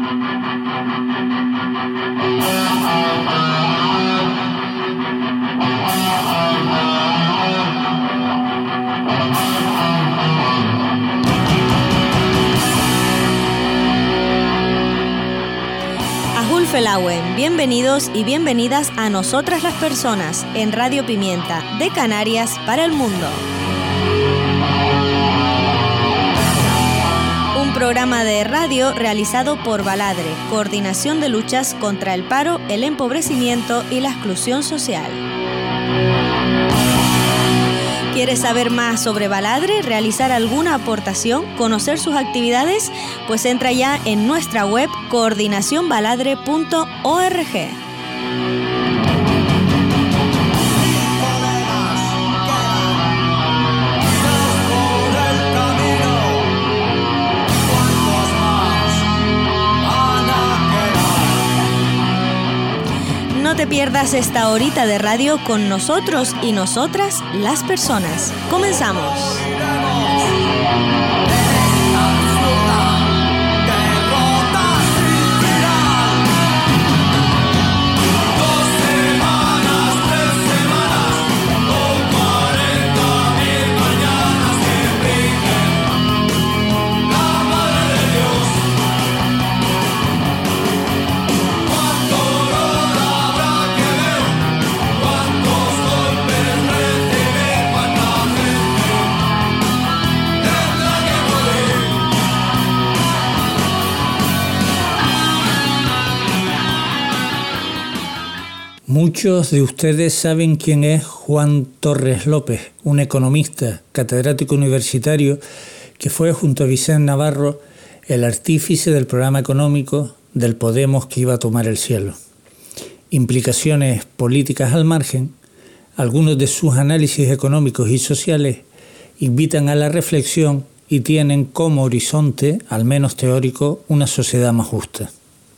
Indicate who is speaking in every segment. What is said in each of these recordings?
Speaker 1: Felauen, bienvenidos y bienvenidas a Nosotras las Personas en Radio Pimienta, de Canarias para el mundo. Un programa de radio realizado por Baladre, Coordinación de Luchas contra el Paro, el Empobrecimiento y la Exclusión Social. ¿Quieres saber más sobre Baladre, realizar alguna aportación, conocer sus actividades? Pues entra ya en nuestra web coordinacionbaladre.org. No te pierdas esta horita de radio con nosotros y nosotras, las personas. ¡Comenzamos!
Speaker 2: Muchos de ustedes saben quién es Juan Torres López, un economista, catedrático universitario, que fue junto a Vicente Navarro el artífice del programa económico del Podemos que iba a tomar el cielo. Implicaciones políticas al margen, algunos de sus análisis económicos y sociales invitan a la reflexión y tienen como horizonte, al menos teórico, una sociedad más justa.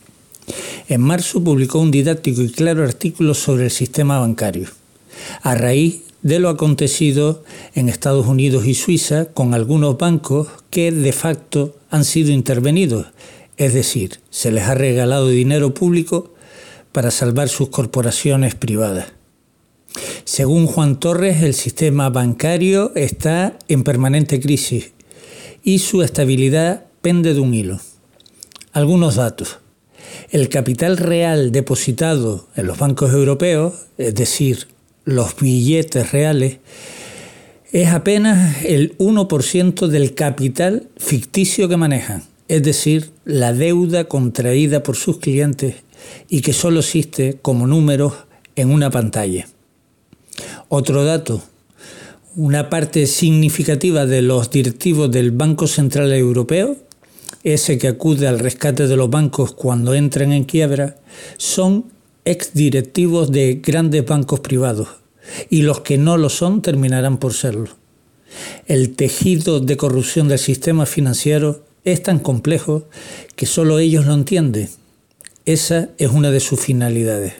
Speaker 2: En marzo publicó un didáctico y claro artículo sobre el sistema bancario, a raíz de lo acontecido en Estados Unidos y Suiza con algunos bancos que de facto han sido intervenidos, es decir, se les ha regalado dinero público para salvar sus corporaciones privadas. Según Juan Torres, el sistema bancario está en permanente crisis y su estabilidad pende de un hilo. Algunos datos. El capital real depositado en los bancos europeos, es decir, los billetes reales, es apenas el 1% del capital ficticio que manejan, es decir, la deuda contraída por sus clientes y que solo existe como números en una pantalla. Otro dato, una parte significativa de los directivos del Banco Central Europeo, ese que acude al rescate de los bancos cuando entran en quiebra, son exdirectivos de grandes bancos privados y los que no lo son terminarán por serlo. El tejido de corrupción del sistema financiero es tan complejo que solo ellos lo entienden. Esa es una de sus finalidades.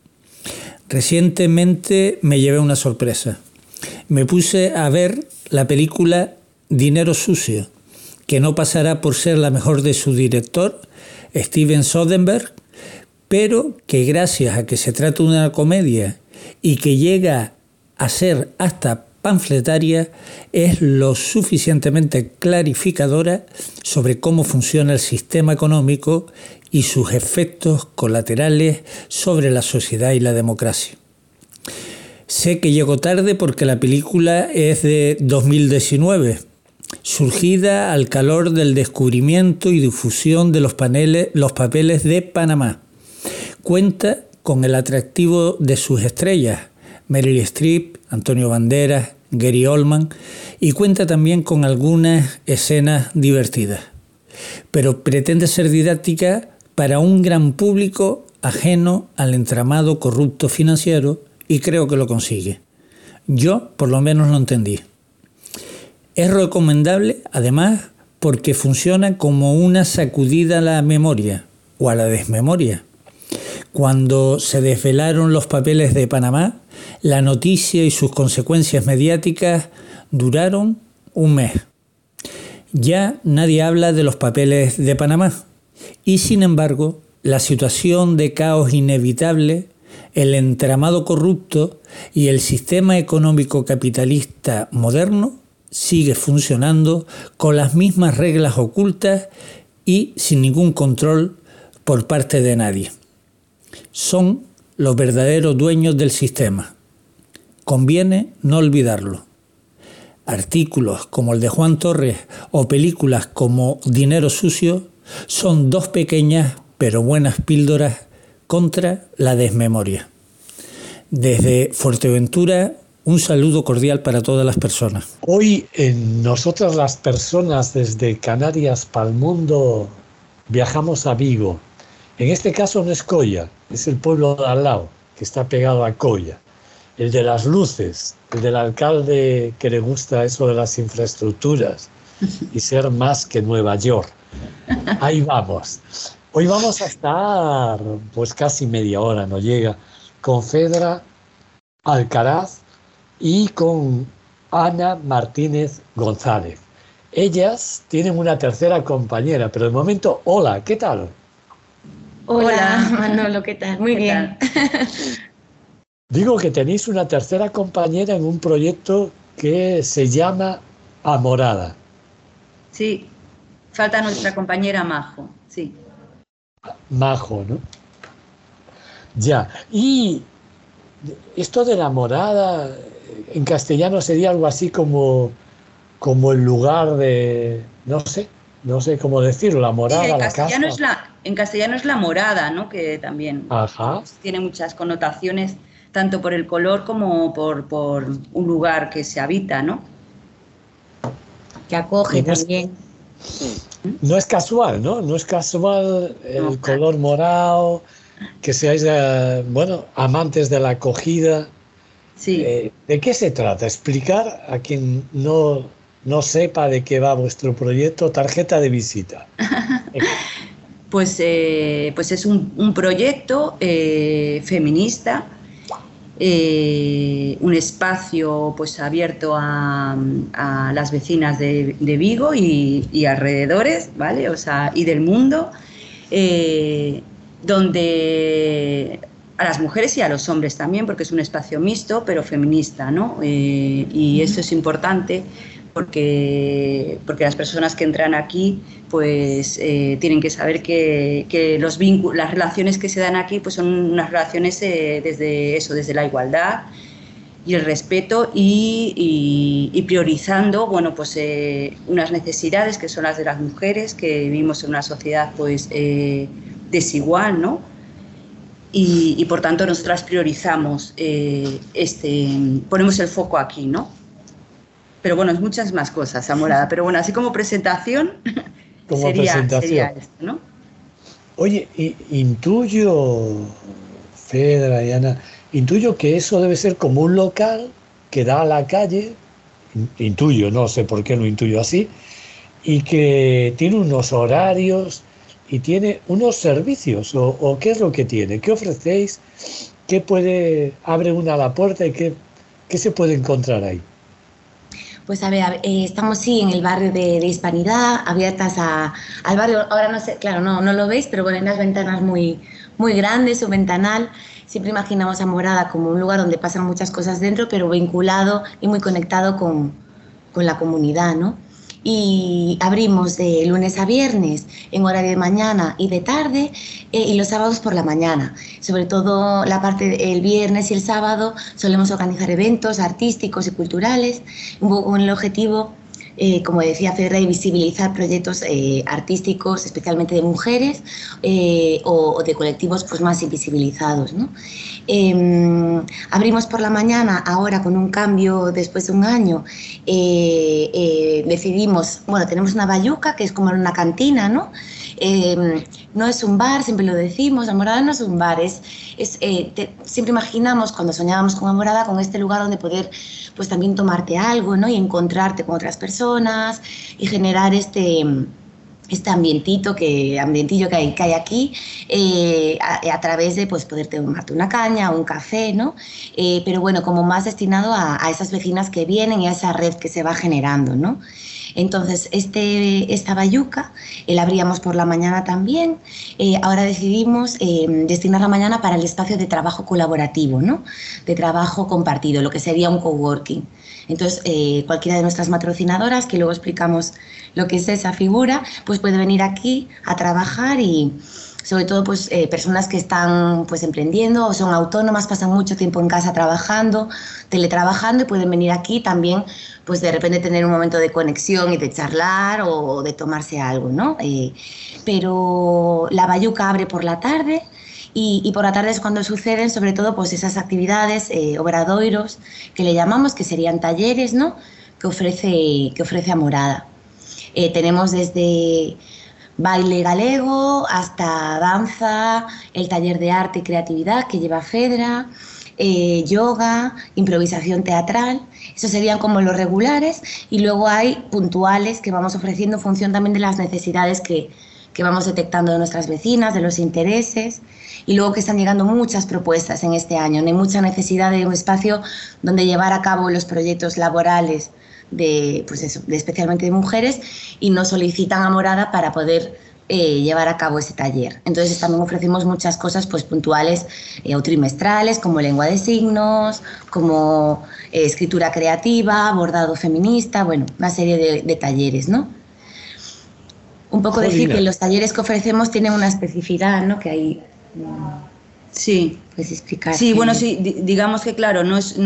Speaker 2: Recientemente me llevé una sorpresa. Me puse a ver la película Dinero Sucio, que no pasará por ser la mejor de su director, Steven Soderbergh, pero que gracias a que se trata de una comedia y que llega a ser hasta panfletaria, es lo suficientemente clarificadora sobre cómo funciona el sistema económico y sus efectos colaterales sobre la sociedad y la democracia. Sé que llego tarde porque la película es de 2019, surgida al calor del descubrimiento y difusión de los papeles de Panamá. Cuenta con el atractivo de sus estrellas, Meryl Streep, Antonio Banderas, Gary Oldman, y cuenta también con algunas escenas divertidas. Pero pretende ser didáctica para un gran público ajeno al entramado corrupto financiero y creo que lo consigue. Yo, por lo menos, lo entendí. Es recomendable, además, porque funciona como una sacudida a la memoria o a la desmemoria. Cuando se desvelaron los papeles de Panamá, la noticia y sus consecuencias mediáticas duraron un mes. Ya nadie habla de los papeles de Panamá Y sin embargo, la situación de caos inevitable, el entramado corrupto y el sistema económico capitalista moderno sigue funcionando con las mismas reglas ocultas y sin ningún control por parte de nadie. Son los verdaderos dueños del sistema. Conviene no olvidarlo. Artículos como el de Juan Torres o películas como Dinero Sucio son dos pequeñas pero buenas píldoras contra la desmemoria. Desde Fuerteventura, un saludo cordial para todas las personas.
Speaker 3: Hoy nosotras las personas desde Canarias para el mundo viajamos a Vigo. En este caso no es Coya, es el pueblo de al lado, que está pegado a Coya. El de las luces, el del alcalde que le gusta eso de las infraestructuras y ser más que Nueva York. Ahí vamos. Hoy vamos a estar pues casi media hora, no llega, con Fedra Alcaraz y con Ana Martínez González. Ellas tienen una tercera compañera, pero de momento, hola, ¿qué tal?
Speaker 4: Hola, Manolo, ¿qué tal? Muy bien.
Speaker 3: Digo que tenéis una tercera compañera en un proyecto que se llama Amorada.
Speaker 4: Sí, falta nuestra compañera Majo, sí.
Speaker 3: Majo, ¿no? Ya, y esto de la morada, en castellano sería algo así como el lugar de, no sé cómo decirlo, la morada,
Speaker 4: sí,
Speaker 3: la casa.
Speaker 4: En castellano es la morada, ¿no? Que también tiene muchas connotaciones, tanto por el color como por un lugar que se habita, ¿no? Que acoge también.
Speaker 3: No es casual, ¿no? No es casual el color morado, que seáis, amantes de la acogida.
Speaker 4: Sí.
Speaker 3: ¿De qué se trata? Explicar a quien no sepa de qué va vuestro proyecto, tarjeta de visita.
Speaker 4: Pues es un proyecto feminista, un espacio pues abierto a las vecinas de Vigo y alrededores, ¿vale? O sea, y del mundo, donde a las mujeres y a los hombres también, porque es un espacio mixto pero feminista, ¿no? Y eso es importante porque las personas que entran aquí pues tienen que saber que las relaciones que se dan aquí pues son unas relaciones desde la igualdad y el respeto y priorizando unas necesidades que son las de las mujeres, que vivimos en una sociedad pues desigual, ¿no? Y por tanto nosotras priorizamos ponemos el foco aquí, ¿no? Pero bueno, es muchas más cosas, Amorada. Pero bueno, así como presentación, sería esto, ¿no?
Speaker 3: Oye, intuyo, Fedra y Ana, intuyo que eso debe ser como un local que da a la calle, intuyo, no sé por qué lo intuyo así, y que tiene unos horarios y tiene unos servicios, o ¿qué es lo que tiene? ¿Qué ofrecéis? Abre una la puerta y qué se puede encontrar ahí?
Speaker 5: Pues a ver, estamos sí en el barrio de Hispanidad, abiertas al barrio. Ahora no sé, claro, no lo veis, pero bueno, hay unas ventanas muy, muy grandes, un ventanal. Siempre imaginamos a Morada como un lugar donde pasan muchas cosas dentro, pero vinculado y muy conectado con la comunidad, ¿no? Y abrimos de lunes a viernes en horario de mañana y de tarde, y los sábados por la mañana. Sobre todo la parte del viernes y el sábado solemos organizar eventos artísticos y culturales, un poco con el objetivo, como decía Fedra, de visibilizar proyectos artísticos, especialmente de mujeres o de colectivos pues, más invisibilizados, ¿no? Abrimos por la mañana, ahora con un cambio después de un año, decidimos, tenemos una bayuca que es como una cantina, ¿no? No es un bar, siempre lo decimos, Amorada no es un bar, siempre imaginamos cuando soñábamos con Amorada con este lugar donde poder pues también tomarte algo, ¿no? Y encontrarte con otras personas y generar este ambientillo que hay aquí a través de pues poder tomarte una caña o un café, ¿no? Pero bueno, como más destinado a esas vecinas que vienen y a esa red que se va generando, ¿no? Entonces, esta bayuca la abríamos por la mañana también. Ahora decidimos destinar la mañana para el espacio de trabajo colaborativo, ¿no? De trabajo compartido, lo que sería un coworking. Entonces, cualquiera de nuestras patrocinadoras, que luego explicamos lo que es esa figura, pues puede venir aquí a trabajar y sobre todo pues, personas que están pues, emprendiendo o son autónomas, pasan mucho tiempo en casa trabajando, teletrabajando y pueden venir aquí también pues de repente tener un momento de conexión y de charlar o de tomarse algo, ¿no? Pero la bayuca abre por la tarde y por la tarde es cuando suceden sobre todo pues, esas actividades, obradoiros, que le llamamos, que serían talleres, ¿no? que ofrece Amorada. Tenemos desde baile galego hasta danza, el taller de arte y creatividad que lleva Fedra, yoga, improvisación teatral. Esos serían como los regulares y luego hay puntuales que vamos ofreciendo en función también de las necesidades que vamos detectando de nuestras vecinas, de los intereses, y luego que están llegando muchas propuestas en este año. Hay mucha necesidad de un espacio donde llevar a cabo los proyectos laborales pues eso, especialmente de mujeres, y nos solicitan a Morada para poder llevar a cabo ese taller. Entonces también ofrecemos muchas cosas pues, puntuales o trimestrales, como lengua de signos, como escritura creativa, bordado feminista, bueno, una serie de talleres, ¿no? Un poco decir que los talleres que ofrecemos tienen una especificidad, ¿no? Que hay...
Speaker 4: Sí.
Speaker 5: ¿Puedes explicar?
Speaker 4: Sí, bueno, sí, digamos que claro,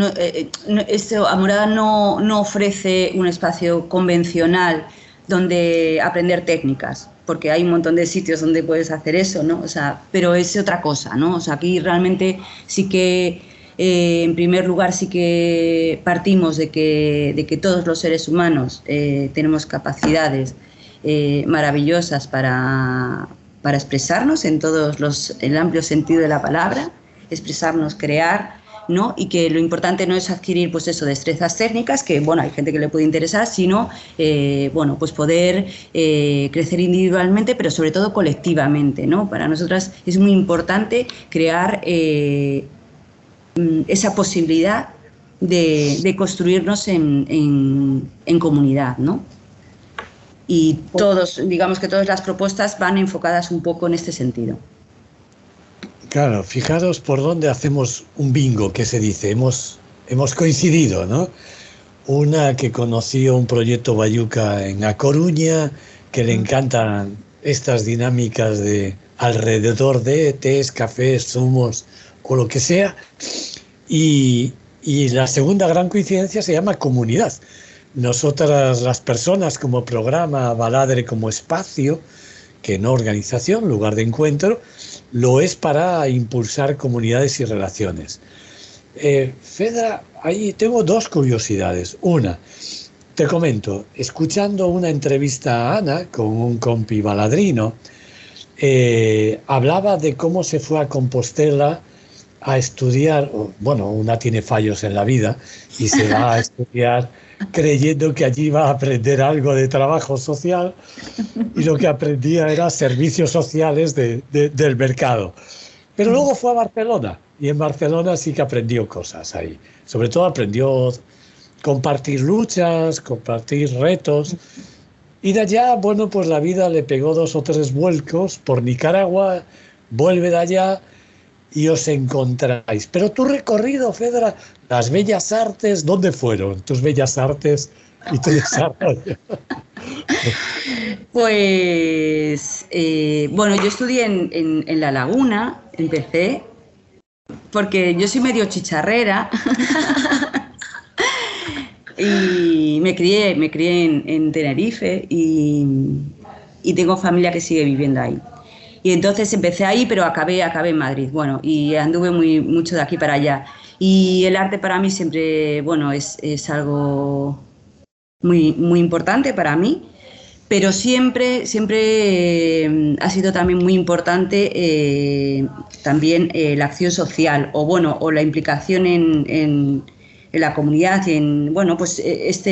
Speaker 4: Amorada no ofrece un espacio convencional donde aprender técnicas, porque hay un montón de sitios donde puedes hacer eso, ¿no? O sea, pero es otra cosa, ¿no? O sea, aquí realmente sí que, en primer lugar, sí que partimos de que todos los seres humanos tenemos capacidades maravillosas para expresarnos en el amplio sentido de la palabra, expresarnos, crear, ¿no? Y que lo importante no es adquirir pues eso, destrezas técnicas, que bueno, hay gente que le puede interesar, sino bueno, pues poder crecer individualmente, pero sobre todo colectivamente, ¿no? Para nosotras es muy importante crear esa posibilidad de construirnos en comunidad, ¿no? Y digamos que todas las propuestas van enfocadas un poco en este sentido.
Speaker 3: Claro, fijaros por dónde hacemos un bingo, que se dice, hemos coincidido, ¿no? Una que conoció un proyecto bayuca en A Coruña, que le encantan estas dinámicas de alrededor de tés, cafés, zumos o lo que sea. Y la segunda gran coincidencia se llama comunidad. Nosotras, las personas, como programa, Baladre como espacio, que no organización, lugar de encuentro, lo es para impulsar comunidades y relaciones. Fedra, ahí tengo dos curiosidades. Una, te comento, escuchando una entrevista a Ana con un compi baladrino, hablaba de cómo se fue a Compostela a estudiar, bueno, una tiene fallos en la vida y se va a estudiar creyendo que allí iba a aprender algo de trabajo social, y lo que aprendía era servicios sociales del mercado. Pero luego fue a Barcelona, y en Barcelona sí que aprendió cosas ahí. Sobre todo aprendió compartir luchas, compartir retos, y de allá, bueno, pues la vida le pegó 2 o 3 vuelcos por Nicaragua, vuelve de allá y os encontráis. Pero tu recorrido, Fedra, las bellas artes, ¿dónde fueron tus bellas artes y tu desarrollo?
Speaker 4: Pues, bueno, yo estudié en La Laguna, empecé, porque yo soy medio chicharrera y me crié en Tenerife y tengo familia que sigue viviendo ahí. Y entonces empecé ahí, pero acabé en Madrid, bueno, y anduve mucho de aquí para allá. Y el arte para mí siempre, bueno, es algo muy, muy importante para mí, pero siempre ha sido también muy importante también la acción social, o la implicación en la comunidad y en, bueno, pues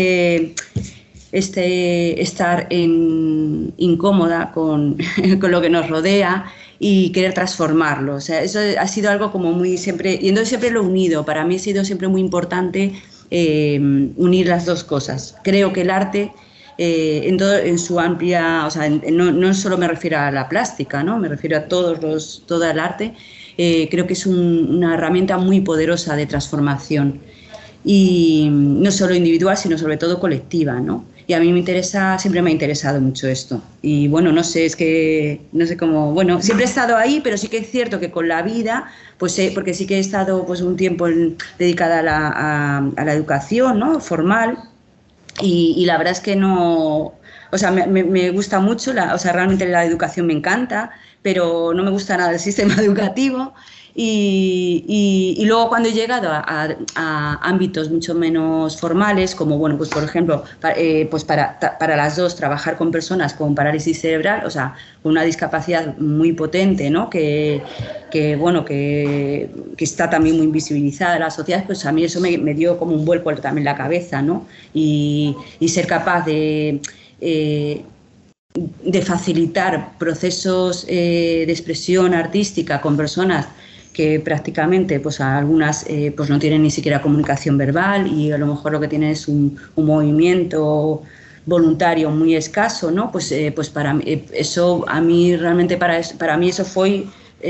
Speaker 4: estar incómoda con lo que nos rodea y querer transformarlo. O sea, eso ha sido algo como muy siempre, y entonces siempre lo he unido. Para mí ha sido siempre muy importante unir las dos cosas. Creo que el arte en su amplia, o sea, no solo me refiero a la plástica, ¿no? Me refiero a todo el arte. Creo que es una herramienta muy poderosa de transformación, y no solo individual, sino sobre todo colectiva, ¿no? Y a mí siempre me ha interesado mucho esto. Y bueno, no sé cómo, bueno, siempre he estado ahí, pero sí que es cierto que con la vida, pues porque sí que he estado pues un tiempo dedicada a la educación, ¿no? Formal, y la verdad es que no, o sea, me gusta mucho, o sea, realmente la educación me encanta, pero no me gusta nada el sistema educativo. Y luego cuando he llegado a ámbitos mucho menos formales, como bueno, pues por ejemplo, pues para las dos, trabajar con personas con parálisis cerebral, o sea, con una discapacidad muy potente, ¿no? Que está también muy invisibilizada en la sociedad, pues a mí eso me dio como un vuelco también en la cabeza, ¿no? Y ser capaz de facilitar procesos de expresión artística con personas que prácticamente, pues algunas pues no tienen ni siquiera comunicación verbal, y a lo mejor lo que tienen es un movimiento voluntario muy escaso, ¿no? Pues para mí, eso, a mí realmente para mí eso fue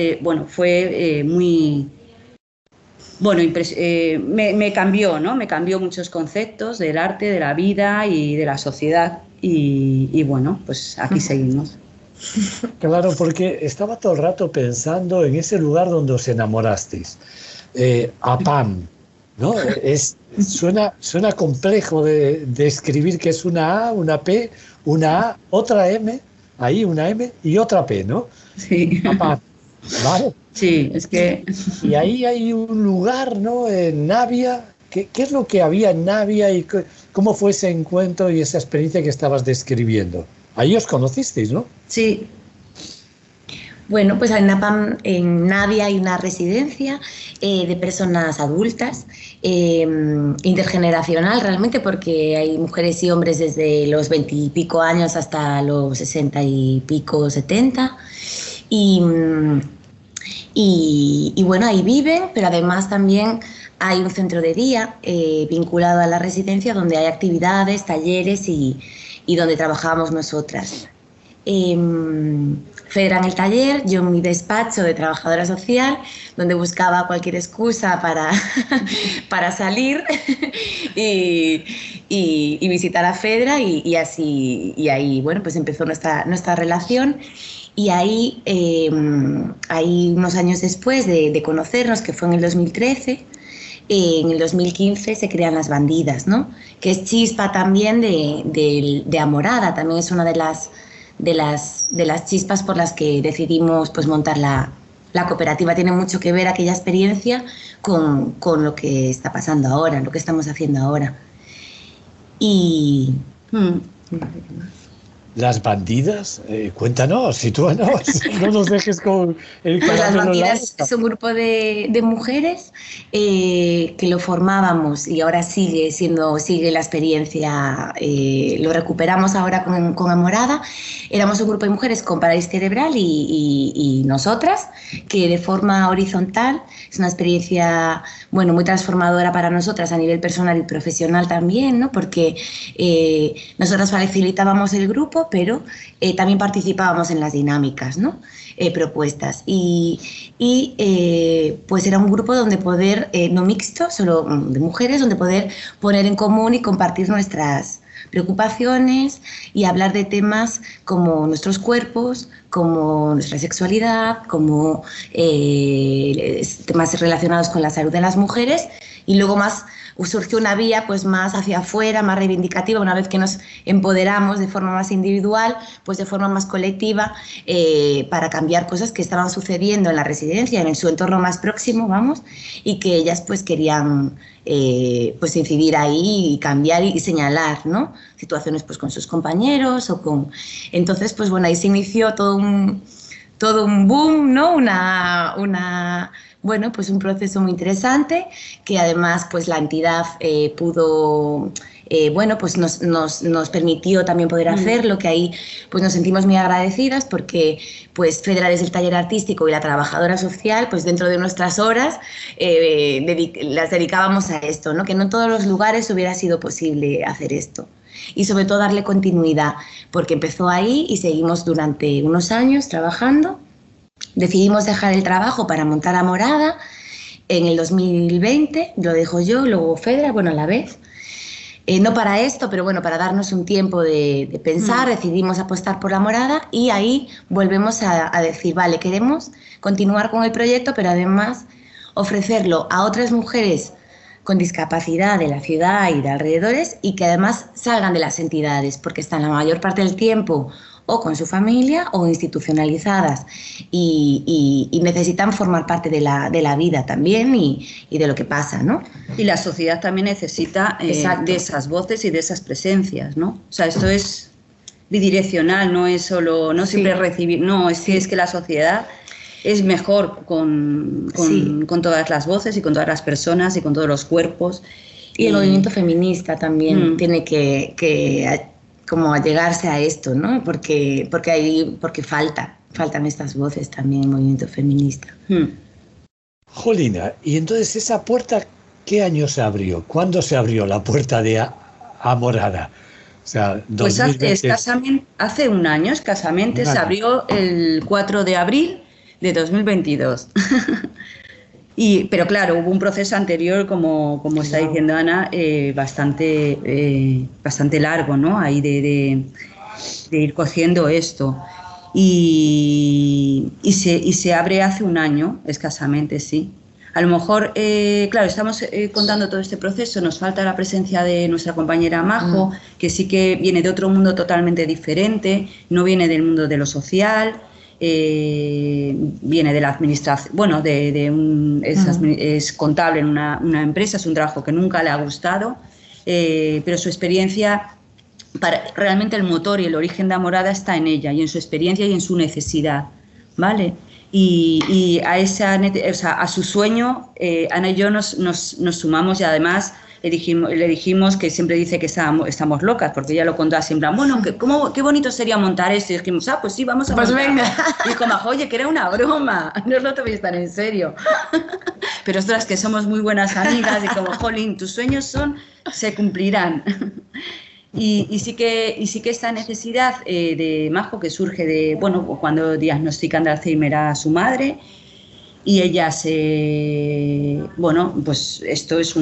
Speaker 4: muy... Bueno, me cambió, ¿no? Me cambió muchos conceptos del arte, de la vida y de la sociedad, y bueno, pues aquí seguimos.
Speaker 3: Claro, porque estaba todo el rato pensando en ese lugar donde os enamorasteis, APAM, ¿no? Suena complejo de escribir, que es una A, una P, una A, otra M, ahí una M y otra P, ¿no?
Speaker 4: Sí.
Speaker 3: APAM, ¿vale?
Speaker 4: Sí, es que...
Speaker 3: Y ahí hay un lugar, ¿no? En Navia. ¿Qué es lo que había en Navia y cómo fue ese encuentro y esa experiencia que estabas describiendo? Ahí os conocisteis, ¿no?
Speaker 4: Sí.
Speaker 5: Bueno, pues en Navia hay una residencia de personas adultas, intergeneracional realmente, porque hay mujeres y hombres desde los 20 y pico años hasta los 60 y pico, 70. Y bueno, ahí viven, pero además también hay un centro de día vinculado a la residencia, donde hay actividades, talleres y donde trabajábamos nosotras. Fedra en el taller, yo en mi despacho de trabajadora social, donde buscaba cualquier excusa para salir y visitar a Fedra, y ahí, bueno, pues empezó nuestra relación. Y ahí unos años después de conocernos, que fue en el 2013, en el 2015 se crean Las Bandidas, ¿no? Que es chispa también de Amorada, también es una de las chispas por las que decidimos pues montar la cooperativa. Tiene mucho que ver aquella experiencia con lo que está pasando ahora, lo que estamos haciendo ahora. Y...
Speaker 3: Las Bandidas, cuéntanos, sitúanos, no nos dejes con el
Speaker 5: pues Las Bandidas
Speaker 3: largo.
Speaker 5: es un grupo de mujeres que lo formábamos, y ahora sigue la experiencia, lo recuperamos ahora con Amorada. Éramos un grupo de mujeres con parálisis cerebral y nosotras, que de forma horizontal, es una experiencia, bueno, muy transformadora para nosotras a nivel personal y profesional también, ¿no? Porque nosotras facilitábamos el grupo, pero también participábamos en las dinámicas, ¿no? Propuestas. Pues era un grupo donde poder, no mixto, solo de mujeres, donde poder poner en común y compartir nuestras preocupaciones y hablar de temas como nuestros cuerpos, como nuestra sexualidad, como temas relacionados con la salud de las mujeres. Y luego surgió una vía pues más hacia afuera, más reivindicativa, una vez que nos empoderamos de forma más individual, pues de forma más colectiva, para cambiar cosas que estaban sucediendo en la residencia, en su entorno más próximo, vamos, y que ellas pues querían pues incidir ahí y cambiar y señalar, ¿no? Situaciones pues con sus compañeros o con... Entonces, pues bueno, ahí se inició todo un boom, ¿no? Bueno, pues un proceso muy interesante, que además pues la entidad pudo, bueno, pues nos permitió también poder hacerlo, que ahí pues nos sentimos muy agradecidas, porque pues Fedra, desde el taller artístico, y la trabajadora social, pues dentro de nuestras horas las dedicábamos a esto, ¿no? Que no en todos los lugares hubiera sido posible hacer esto. y sobre todo darle continuidad, porque empezó ahí y seguimos durante unos años trabajando. Decidimos dejar el trabajo para montar a Morada en el 2020, lo dejo yo, luego Fedra, bueno, a la vez. No para esto, pero bueno, para darnos un tiempo de pensar, decidimos apostar por la Morada y ahí volvemos a decir, vale, queremos continuar con el proyecto, pero además ofrecerlo a otras mujeres con discapacidad de la ciudad y de alrededores y que además salgan de las entidades, porque están la mayor parte del tiempo o con su familia o institucionalizadas y necesitan formar parte de la vida también y de lo que pasa, ¿no?
Speaker 4: Y la sociedad también necesita de esas voces y de esas presencias, ¿no? O sea, esto es bidireccional, no es solo, no siempre recibir, no, es que la sociedad es mejor con todas las voces y con todas las personas y con todos los cuerpos.
Speaker 5: Y el movimiento feminista también tiene que como allegarse a esto, ¿no? Porque faltan estas voces también en el movimiento feminista.
Speaker 3: Jolina, y entonces esa puerta, ¿qué año se abrió? ¿Cuándo se abrió la puerta de Amorada? O sea, 2020...
Speaker 4: Pues hace un año escasamente, se abrió el 4 de abril de 2022. Pero claro, hubo un proceso anterior, como está diciendo Ana, bastante largo, ¿no? Ahí de ir cogiendo esto. Y se abre hace un año, escasamente, sí. A lo mejor, claro, estamos contando todo este proceso, nos falta la presencia de nuestra compañera Majo, que sí que viene de otro mundo totalmente diferente, no viene del mundo de lo social. Viene de la administración, bueno, es contable en una empresa, es un trabajo que nunca le ha gustado, pero su experiencia, realmente el motor y el origen de Amorada está en ella y en su experiencia y en su necesidad, ¿vale? Y a su sueño, Ana y yo nos sumamos y además le dijimos que siempre dice que estamos locas, porque ella lo contaba siempre, bueno, qué bonito sería montar esto, y dijimos, pues sí, vamos a montar.
Speaker 5: Venga.
Speaker 4: Y como, oye, que era una broma, no os lo toméis tan en serio. Pero nosotras que somos muy buenas amigas y como, jolín, tus sueños se cumplirán. Y sí que esta necesidad de Majo, que surge de, bueno, cuando diagnostican de Alzheimer a su madre, y ella pues esto es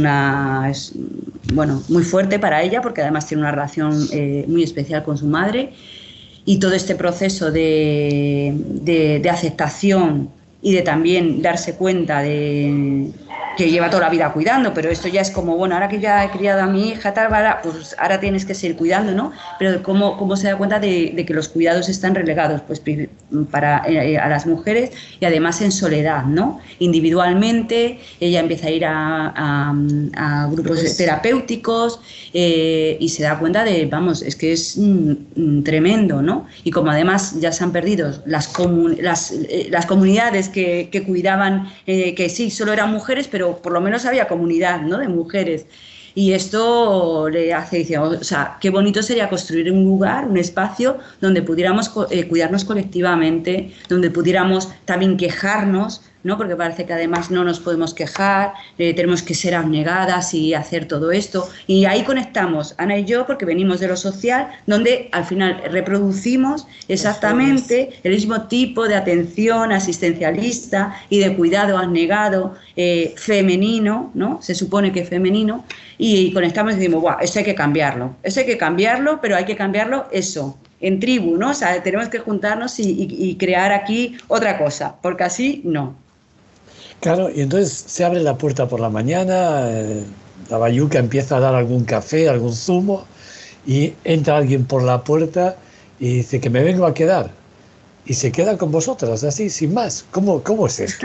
Speaker 4: muy fuerte para ella, porque además tiene una relación muy especial con su madre, y todo este proceso de aceptación y de también darse cuenta de que lleva toda la vida cuidando, pero esto ya es como, bueno, ahora que ya he criado a mi hija, pues ahora tienes que seguir cuidando, ¿no? Pero cómo se da cuenta de que los cuidados están relegados pues a las mujeres y además en soledad, ¿no? Individualmente, ella empieza a ir a grupos terapéuticos y se da cuenta es que es tremendo, ¿no? Y como además ya se han perdido las comunidades que cuidaban, que sí, solo eran mujeres, pero por lo menos había comunidad, ¿no?, de mujeres. Y esto le dice, o sea, qué bonito sería construir un lugar, un espacio donde pudiéramos cuidarnos colectivamente, donde pudiéramos también quejarnos, ¿no? Porque parece que además no nos podemos quejar, tenemos que ser abnegadas y hacer todo esto. Y ahí conectamos, Ana y yo, porque venimos de lo social, donde al final reproducimos exactamente el mismo tipo de atención asistencialista y de cuidado abnegado, femenino, ¿no? Se supone que femenino, y conectamos y decimos, ¡guau! Eso hay que cambiarlo, pero hay que cambiarlo en tribu, ¿no? O sea, tenemos que juntarnos y crear aquí otra cosa, porque así no.
Speaker 3: Claro, y entonces se abre la puerta por la mañana, la bayuca empieza a dar algún café, algún zumo, y entra alguien por la puerta y dice que me vengo a quedar. Y se queda con vosotras, así, sin más. ¿Cómo es esto?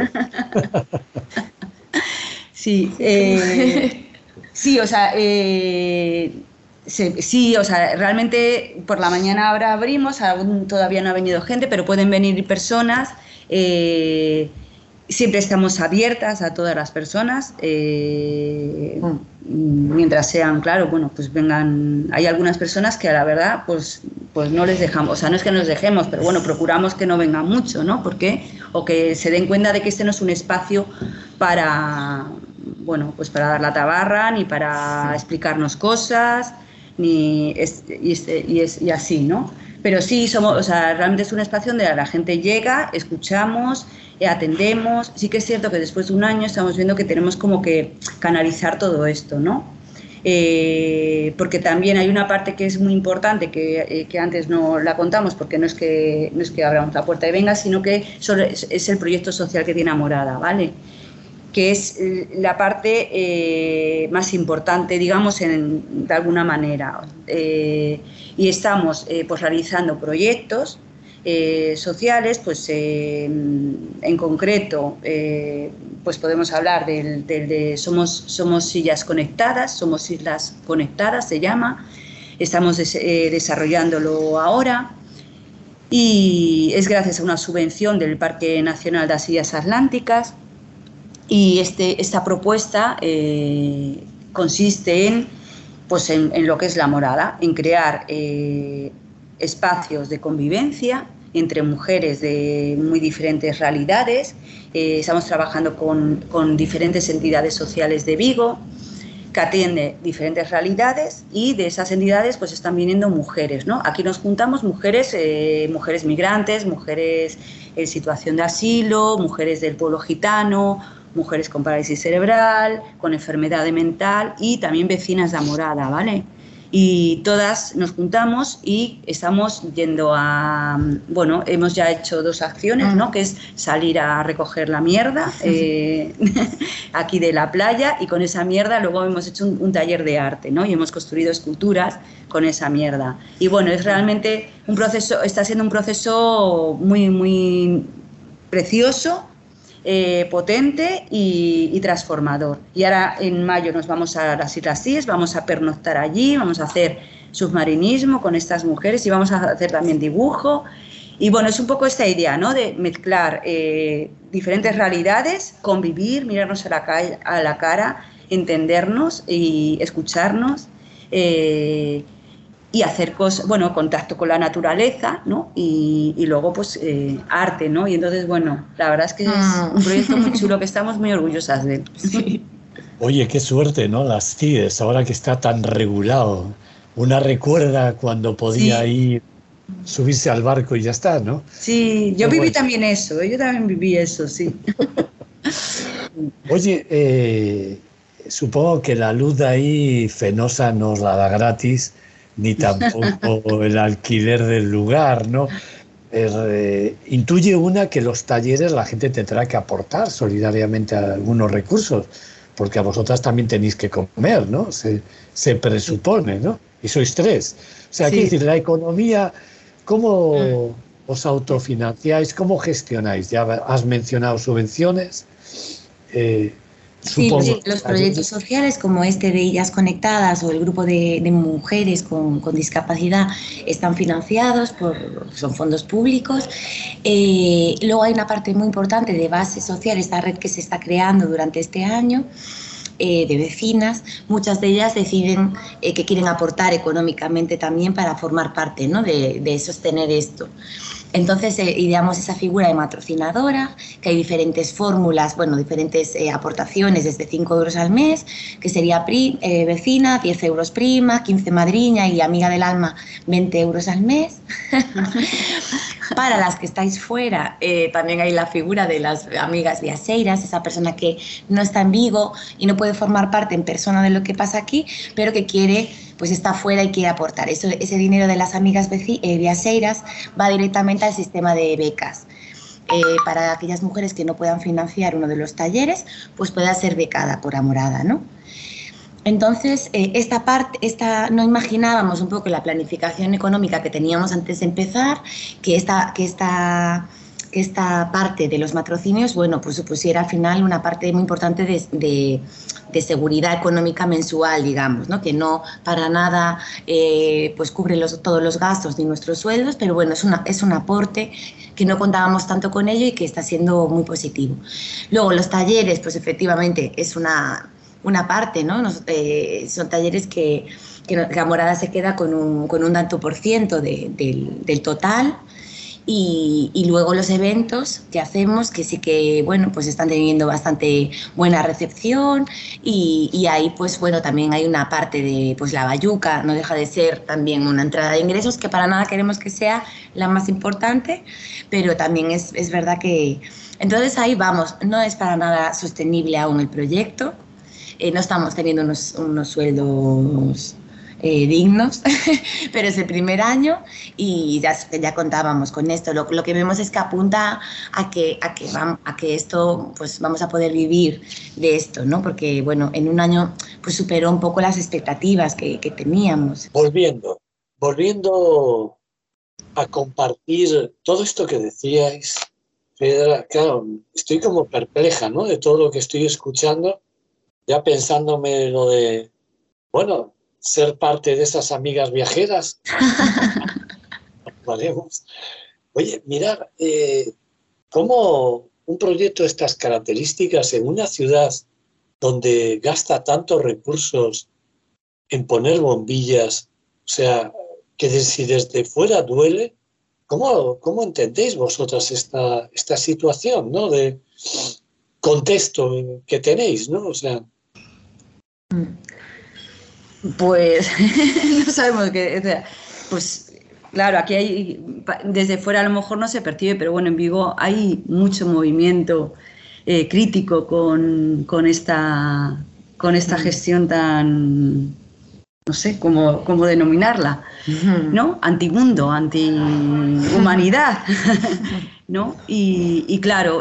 Speaker 4: Sí, sí, o sea, realmente por la mañana ahora abrimos, aún todavía no ha venido gente, pero pueden venir personas. Siempre estamos abiertas a todas las personas, mientras sean, claro, bueno, pues vengan. Hay algunas personas que a la verdad pues no les dejamos, o sea, no es que nos dejemos, pero bueno, procuramos que no vengan mucho, ¿no? Porque o que se den cuenta de que este no es un espacio para, bueno, pues para dar la tabarra ni para explicarnos cosas, y así, ¿no? Pero sí, realmente es un espacio donde la gente llega, escuchamos, atendemos. Sí que es cierto que después de un año estamos viendo que tenemos como que canalizar todo esto, ¿no? Porque también hay una parte que es muy importante, que antes no la contamos, porque no es que abramos la puerta y venga, sino que es el proyecto social que tiene Amorada, ¿vale? Que es la parte más importante, digamos, de alguna manera. Y estamos pues realizando proyectos sociales, pues en concreto pues podemos hablar de Somos Sillas Conectadas, Somos Islas Conectadas se llama, estamos desarrollándolo ahora y es gracias a una subvención del Parque Nacional de las Illas Atlánticas. Y esta propuesta consiste en lo que es la morada, en crear espacios de convivencia entre mujeres de muy diferentes realidades. Estamos trabajando con diferentes entidades sociales de Vigo, que atiende diferentes realidades, y de esas entidades pues están viniendo mujeres, ¿no? Aquí nos juntamos mujeres migrantes, mujeres en situación de asilo, mujeres del pueblo gitano, mujeres con parálisis cerebral, con enfermedad mental y también vecinas de Amorada, ¿vale? Y todas nos juntamos y estamos yendo hemos ya hecho 2 acciones, ¿no? Que es salir a recoger la mierda aquí de la playa, y con esa mierda luego hemos hecho un taller de arte, ¿no? Y hemos construido esculturas con esa mierda. Y bueno, es realmente un proceso, está siendo un proceso muy, muy precioso, potente y transformador. Y ahora en mayo nos vamos a las Islas Cíes, vamos a pernoctar allí, vamos a hacer submarinismo con estas mujeres y vamos a hacer también dibujo. Y bueno, es un poco esta idea, ¿no? De mezclar diferentes realidades, convivir, mirarnos a la cara, entendernos y escucharnos, y hacer cosas, contacto con la naturaleza, ¿no? Y luego, pues, arte, ¿no? Y entonces, bueno, la verdad es que es un proyecto muy chulo, que estamos muy orgullosas de él. Sí.
Speaker 3: Oye, qué suerte, ¿no? Las Cíes, ahora que está tan regulado. Una recuerda cuando podía ir, subirse al barco y ya está, ¿no?
Speaker 4: Sí, yo viví también eso, yo también viví eso, sí.
Speaker 3: Oye, supongo que la luz de ahí Fenosa nos la da gratis, ni tampoco el alquiler del lugar, ¿no? Intuye una que los talleres la gente tendrá que aportar solidariamente algunos recursos, porque a vosotras también tenéis que comer, ¿no? Se presupone, ¿no? Y sois 3. O sea, quiero decir, la economía, ¿cómo os autofinanciáis? ¿Cómo gestionáis? Ya has mencionado subvenciones.
Speaker 5: Sí, los proyectos sociales como este de Illas Conectadas o el grupo de mujeres con discapacidad están financiados son fondos públicos. Luego hay una parte muy importante de base social, esta red que se está creando durante este año, de vecinas. Muchas de ellas deciden que quieren aportar económicamente también para formar parte, ¿no? de sostener esto. Entonces ideamos esa figura de matrocinadora, que hay diferentes fórmulas, diferentes aportaciones desde 5 euros al mes, que sería vecina, 10 euros prima, 15 madriña y amiga del alma, 20 euros al mes. Para las que estáis fuera, también hay la figura de las amigas viaseiras, esa persona que no está en Vigo y no puede formar parte en persona de lo que pasa aquí, pero que quiere, pues está fuera y quiere aportar. Ese dinero de las amigas viaseiras va directamente al sistema de becas. Para aquellas mujeres que no puedan financiar uno de los talleres, pues pueda ser becada por Amorada, ¿no? Entonces, no imaginábamos un poco la planificación económica que teníamos antes de empezar, que esta parte de los matrocinios, pues supusiera al final una parte muy importante de seguridad económica mensual, digamos, ¿no? Que no para nada pues cubre todos los gastos ni nuestros sueldos, pero bueno, es un aporte que no contábamos tanto con ello y que está siendo muy positivo. Luego, los talleres, pues efectivamente es una parte, ¿no? Son talleres que Amorada se queda con un tanto por ciento del total. Y luego los eventos que hacemos, que sí que, bueno, pues están teniendo bastante buena recepción y ahí, pues bueno, también hay una parte de, pues la bayuca, no deja de ser también una entrada de ingresos que para nada queremos que sea la más importante, pero también es verdad que... Entonces ahí vamos, no es para nada sostenible aún el proyecto, no estamos teniendo unos sueldos dignos, pero es el primer año y ya contábamos con esto. Lo que vemos es que apunta a que esto, pues vamos a poder vivir de esto, ¿no? Porque, bueno, en un año pues superó un poco las expectativas que teníamos.
Speaker 3: Volviendo a compartir todo esto que decíais, Fedra, claro, estoy como perpleja, ¿no? De todo lo que estoy escuchando, ya pensándome lo de, bueno, ser parte de esas amigas viajeras. Valemos. Oye, mirar, cómo un proyecto de estas características en una ciudad donde gasta tantos recursos en poner bombillas, o sea, que si desde fuera duele, ¿cómo entendéis vosotras esta situación, ¿no? De contexto que tenéis, ¿no? O sea...
Speaker 4: Pues no sabemos qué, o sea, pues claro, aquí hay, desde fuera a lo mejor no se percibe, pero bueno, en Vigo hay mucho movimiento crítico con esta gestión tan, no sé cómo denominarla, ¿no? Antimundo, antihumanidad, ¿no? Y claro,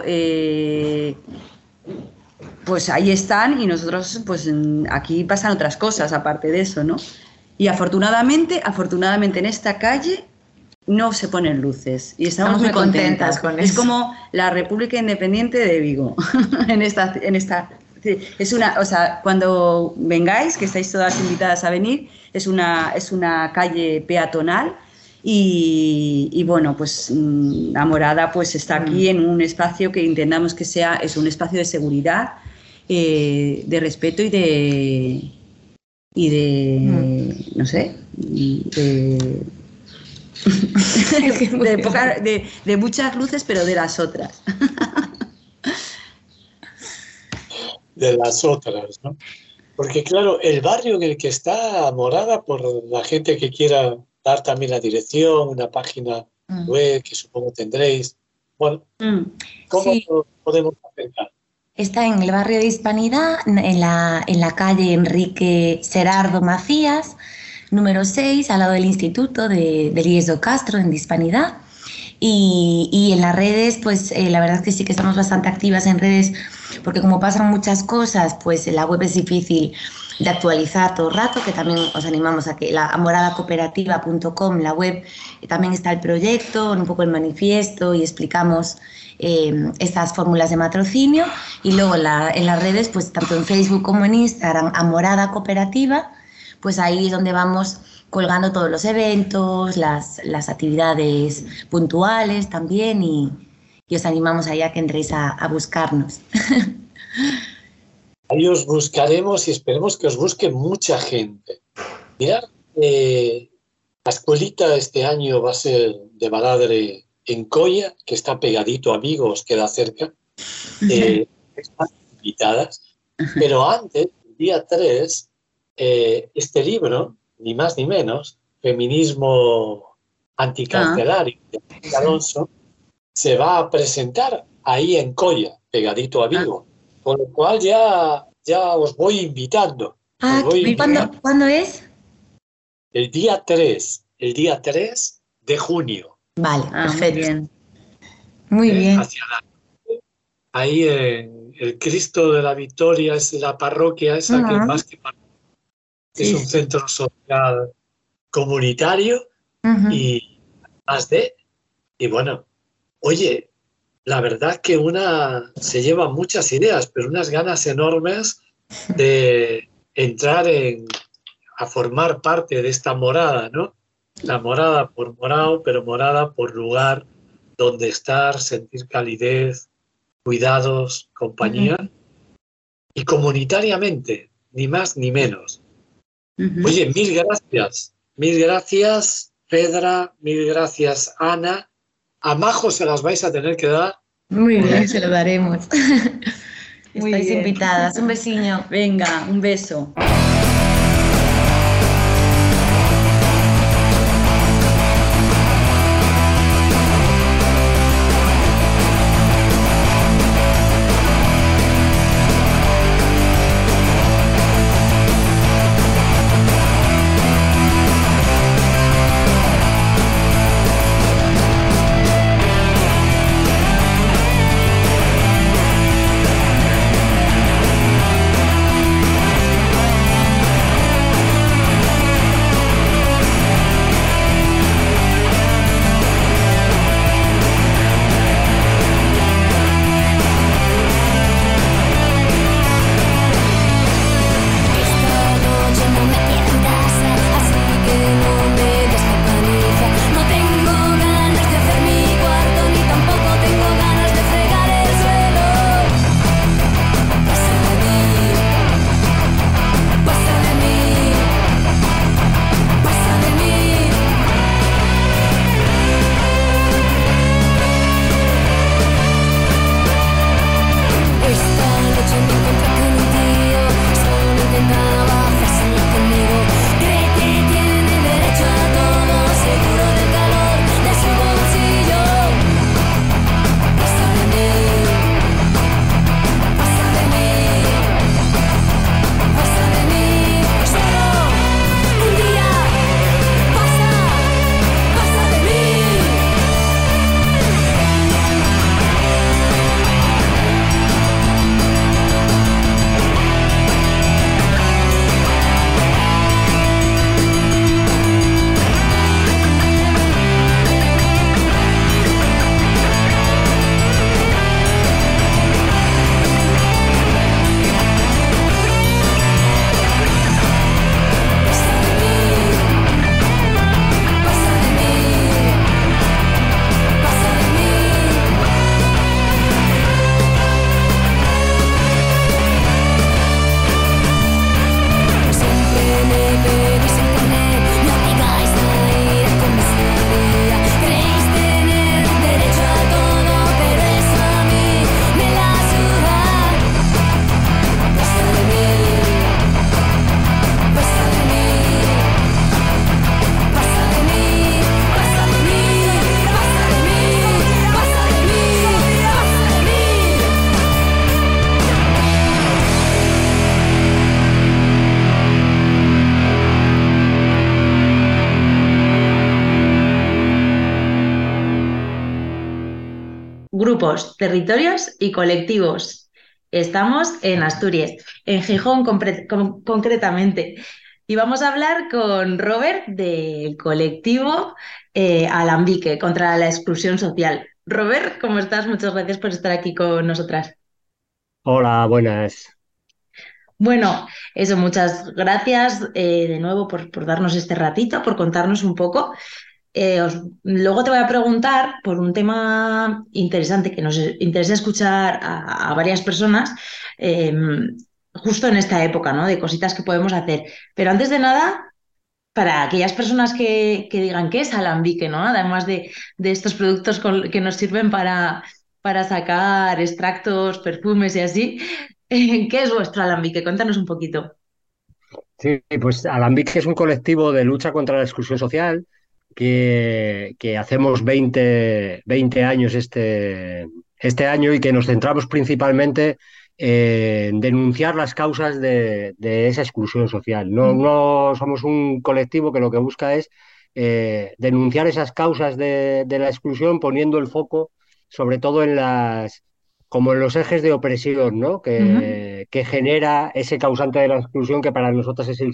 Speaker 4: pues ahí están y nosotros, pues aquí pasan otras cosas aparte de eso, ¿no? Y afortunadamente en esta calle no se ponen luces y estamos muy contentas con eso. Es como la República Independiente de Vigo. Es una, o sea, cuando vengáis, que estáis todas invitadas a venir, es una calle peatonal. Y bueno, pues la morada pues está aquí en un espacio que intentamos que es un espacio de seguridad, de respeto y de no sé, de muchas luces, pero de las otras.
Speaker 3: De las otras, ¿no? Porque claro, el barrio en el que está Morada, por la gente que quiera dar también la dirección, una página web que supongo tendréis. Bueno, ¿cómo podemos acercar?
Speaker 5: Está en el barrio de Hispanidad, en la calle Enrique Serardo Macías, número 6, al lado del Instituto de Elías do Castro, en Hispanidad. Y en las redes, pues la verdad es que sí que estamos bastante activas en redes, porque como pasan muchas cosas, pues la web es difícil de actualizar todo el rato, que también os animamos a que la moradacooperativa.com, la web, también está el proyecto, un poco el manifiesto y explicamos estas fórmulas de matrocinio. Y luego en las redes, pues tanto en Facebook como en Instagram, a Morada Cooperativa, pues ahí es donde vamos colgando todos los eventos, las actividades puntuales también y os animamos ahí a que entréis a buscarnos.
Speaker 3: Ahí os buscaremos y esperemos que os busque mucha gente. Mirad, la escuelita este año va a ser de Baladre en Coia, que está pegadito a Vigo, os queda cerca. Están invitadas. Pero antes, el día 3, este libro, ni más ni menos, Feminismo Anticarcelario, de Alonso, se va a presentar ahí en Coia, pegadito a Vigo. Con lo cual ya os voy invitando.
Speaker 5: ¿Cuándo es?
Speaker 3: El día 3 de junio.
Speaker 5: Vale, perfecto. Muy bien.
Speaker 3: Ahí el Cristo de la Victoria es la parroquia esa que más que parroquia es un centro social comunitario y más de... Y bueno, oye, la verdad que una se lleva muchas ideas, pero unas ganas enormes de entrar a formar parte de esta morada, ¿no? La morada por morado, pero morada por lugar donde estar, sentir calidez, cuidados, compañía y comunitariamente, ni más ni menos. Oye, mil gracias, Pedra, mil gracias, Ana, A Majo se las vais a tener que dar.
Speaker 5: Muy bien, se lo daremos.
Speaker 4: Muy
Speaker 5: Estáis
Speaker 4: bien.
Speaker 5: invitadas. Un besiño.
Speaker 4: Venga, un beso.
Speaker 5: Grupos, territorios y colectivos. Estamos en Asturias, en Gijón concretamente. Y vamos a hablar con Robert del colectivo Alambique contra la exclusión social. Robert, ¿cómo estás? Muchas gracias por estar aquí con nosotras.
Speaker 6: Hola, buenas.
Speaker 5: Bueno, eso, muchas gracias de nuevo por darnos este ratito, por contarnos un poco. Luego te voy a preguntar por un tema interesante que nos interesa escuchar a varias personas eh, justo en esta época, ¿no? De cositas que podemos hacer. Pero antes de nada, para aquellas personas que digan qué es alambique, ¿no? Además de estos productos que nos sirven para sacar extractos, perfumes y así, ¿qué es vuestro alambique? Cuéntanos un poquito.
Speaker 6: Sí, pues Alambique es un colectivo de lucha contra la exclusión social que hacemos 20 años este año y que nos centramos principalmente en denunciar las causas de esa exclusión social. No somos un colectivo que lo que busca es denunciar esas causas de la exclusión poniendo el foco sobre todo como en los ejes de opresión, ¿no?
Speaker 5: Ujú,
Speaker 6: Que genera ese causante de la exclusión que para nosotros es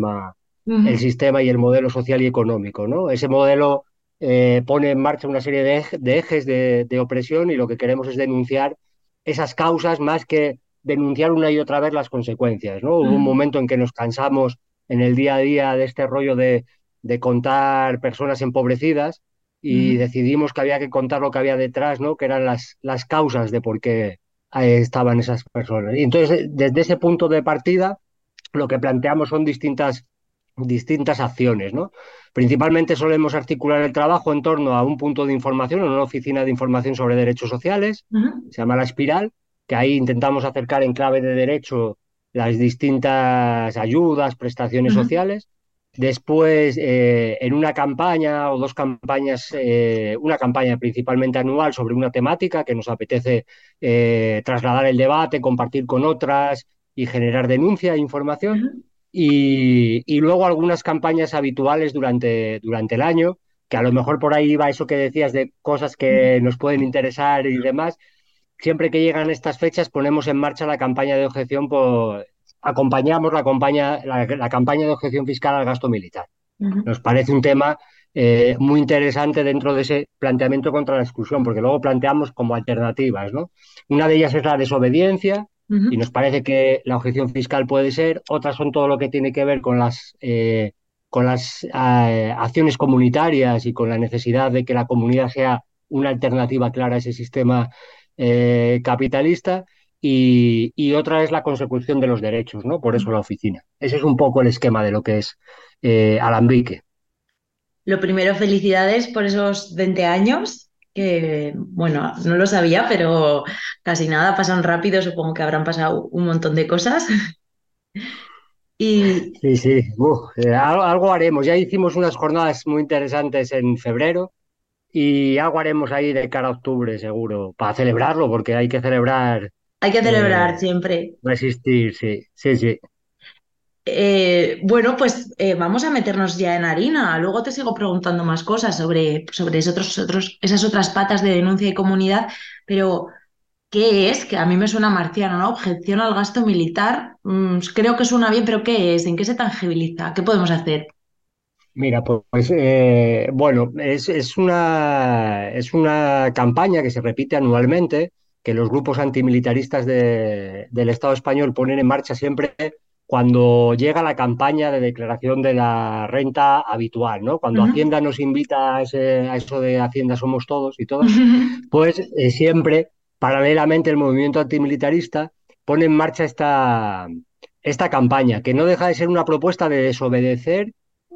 Speaker 6: el
Speaker 5: ujú,
Speaker 6: sistema y el modelo social y económico, ¿no? Ese modelo pone en marcha una serie de ejes de opresión y lo que queremos es denunciar esas causas más que denunciar una y otra vez las consecuencias, ¿no? Hubo un
Speaker 5: ujú,
Speaker 6: momento en que nos cansamos en el día a día de este rollo de contar personas empobrecidas y
Speaker 5: ujú,
Speaker 6: decidimos que había que contar lo que había detrás, ¿no? Que eran las causas de por qué estaban esas personas. Y entonces, desde ese punto de partida, lo que planteamos son distintas distintas acciones, ¿no? Principalmente solemos articular el trabajo en torno a un punto de información, una oficina de información sobre derechos sociales, se llama La Espiral, que ahí intentamos acercar en clave de derecho las distintas ayudas, prestaciones sociales. Después, en una campaña o dos campañas, una campaña principalmente anual sobre una temática que nos apetece trasladar el debate, compartir con otras y generar denuncia e información. Y luego algunas campañas habituales durante el año, que a lo mejor por ahí va eso que decías de cosas que nos pueden interesar y demás. Siempre que llegan estas fechas ponemos en marcha la campaña de objeción acompañamos la campaña de objeción fiscal al gasto militar. Nos parece un tema muy interesante dentro de ese planteamiento contra la exclusión, porque luego planteamos como alternativas, ¿no? Una de ellas es la desobediencia, y nos parece que la objeción fiscal puede ser. Otras son todo lo que tiene que ver con las acciones comunitarias y con la necesidad de que la comunidad sea una alternativa clara a ese sistema capitalista. Y otra es la consecución de los derechos, ¿no? Por eso la oficina. Ese es un poco el esquema de lo que es Alambique.
Speaker 7: Lo primero, felicidades por esos 20 años, que bueno, no lo sabía, pero casi nada, pasan rápido, supongo que habrán pasado un montón de cosas. Y
Speaker 6: Sí, sí. Algo haremos. Ya hicimos unas jornadas muy interesantes en febrero y algo haremos ahí de cara a octubre, seguro, para celebrarlo, porque hay que celebrar,
Speaker 7: hay que celebrar
Speaker 6: eh,
Speaker 7: siempre.
Speaker 6: resistir, sí, sí, sí.
Speaker 7: Bueno, pues vamos a meternos ya en harina. Luego te sigo preguntando más cosas sobre esas otras patas de denuncia y comunidad, pero ¿qué es? Que a mí me suena marciano, ¿no? Objeción al gasto militar. Creo que suena bien, pero ¿qué es? ¿En qué se tangibiliza? ¿Qué podemos hacer?
Speaker 6: Mira, pues bueno, es una campaña que se repite anualmente, que los grupos antimilitaristas del Estado español ponen en marcha siempre cuando llega la campaña de declaración de la renta habitual, ¿no? Cuando
Speaker 7: Ujú.
Speaker 6: Hacienda nos invita a eso de Hacienda somos todos y todas, pues siempre, paralelamente, el movimiento antimilitarista pone en marcha esta campaña, que no deja de ser una propuesta de desobedecer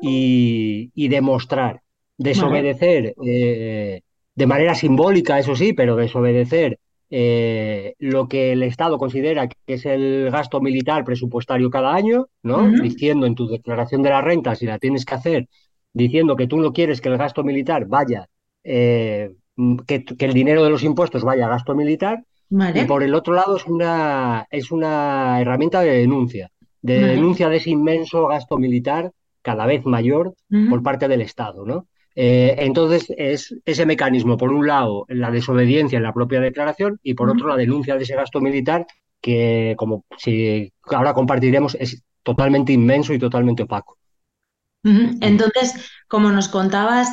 Speaker 6: y demostrar.
Speaker 7: Vale.
Speaker 6: Desobedecer de manera simbólica, eso sí, pero desobedecer lo que el Estado considera que es el gasto militar presupuestario cada año, ¿no?
Speaker 7: Ujú.
Speaker 6: Diciendo en tu declaración de la renta, si la tienes que hacer, diciendo que tú no quieres que el gasto militar vaya, que el dinero de los impuestos vaya a gasto militar. Y
Speaker 7: Vale,
Speaker 6: por el otro lado es una herramienta de
Speaker 7: vale.
Speaker 6: denuncia de ese inmenso gasto militar cada vez mayor por
Speaker 7: Ujú.
Speaker 6: parte del Estado, ¿no? Entonces, es ese mecanismo, por un lado, la desobediencia en la propia declaración y por otro, la
Speaker 7: Ujú.
Speaker 6: denuncia de ese gasto militar que, como si ahora compartiremos, es totalmente inmenso y totalmente opaco.
Speaker 7: Ujú.
Speaker 6: Mm.
Speaker 7: Entonces, como nos contabas,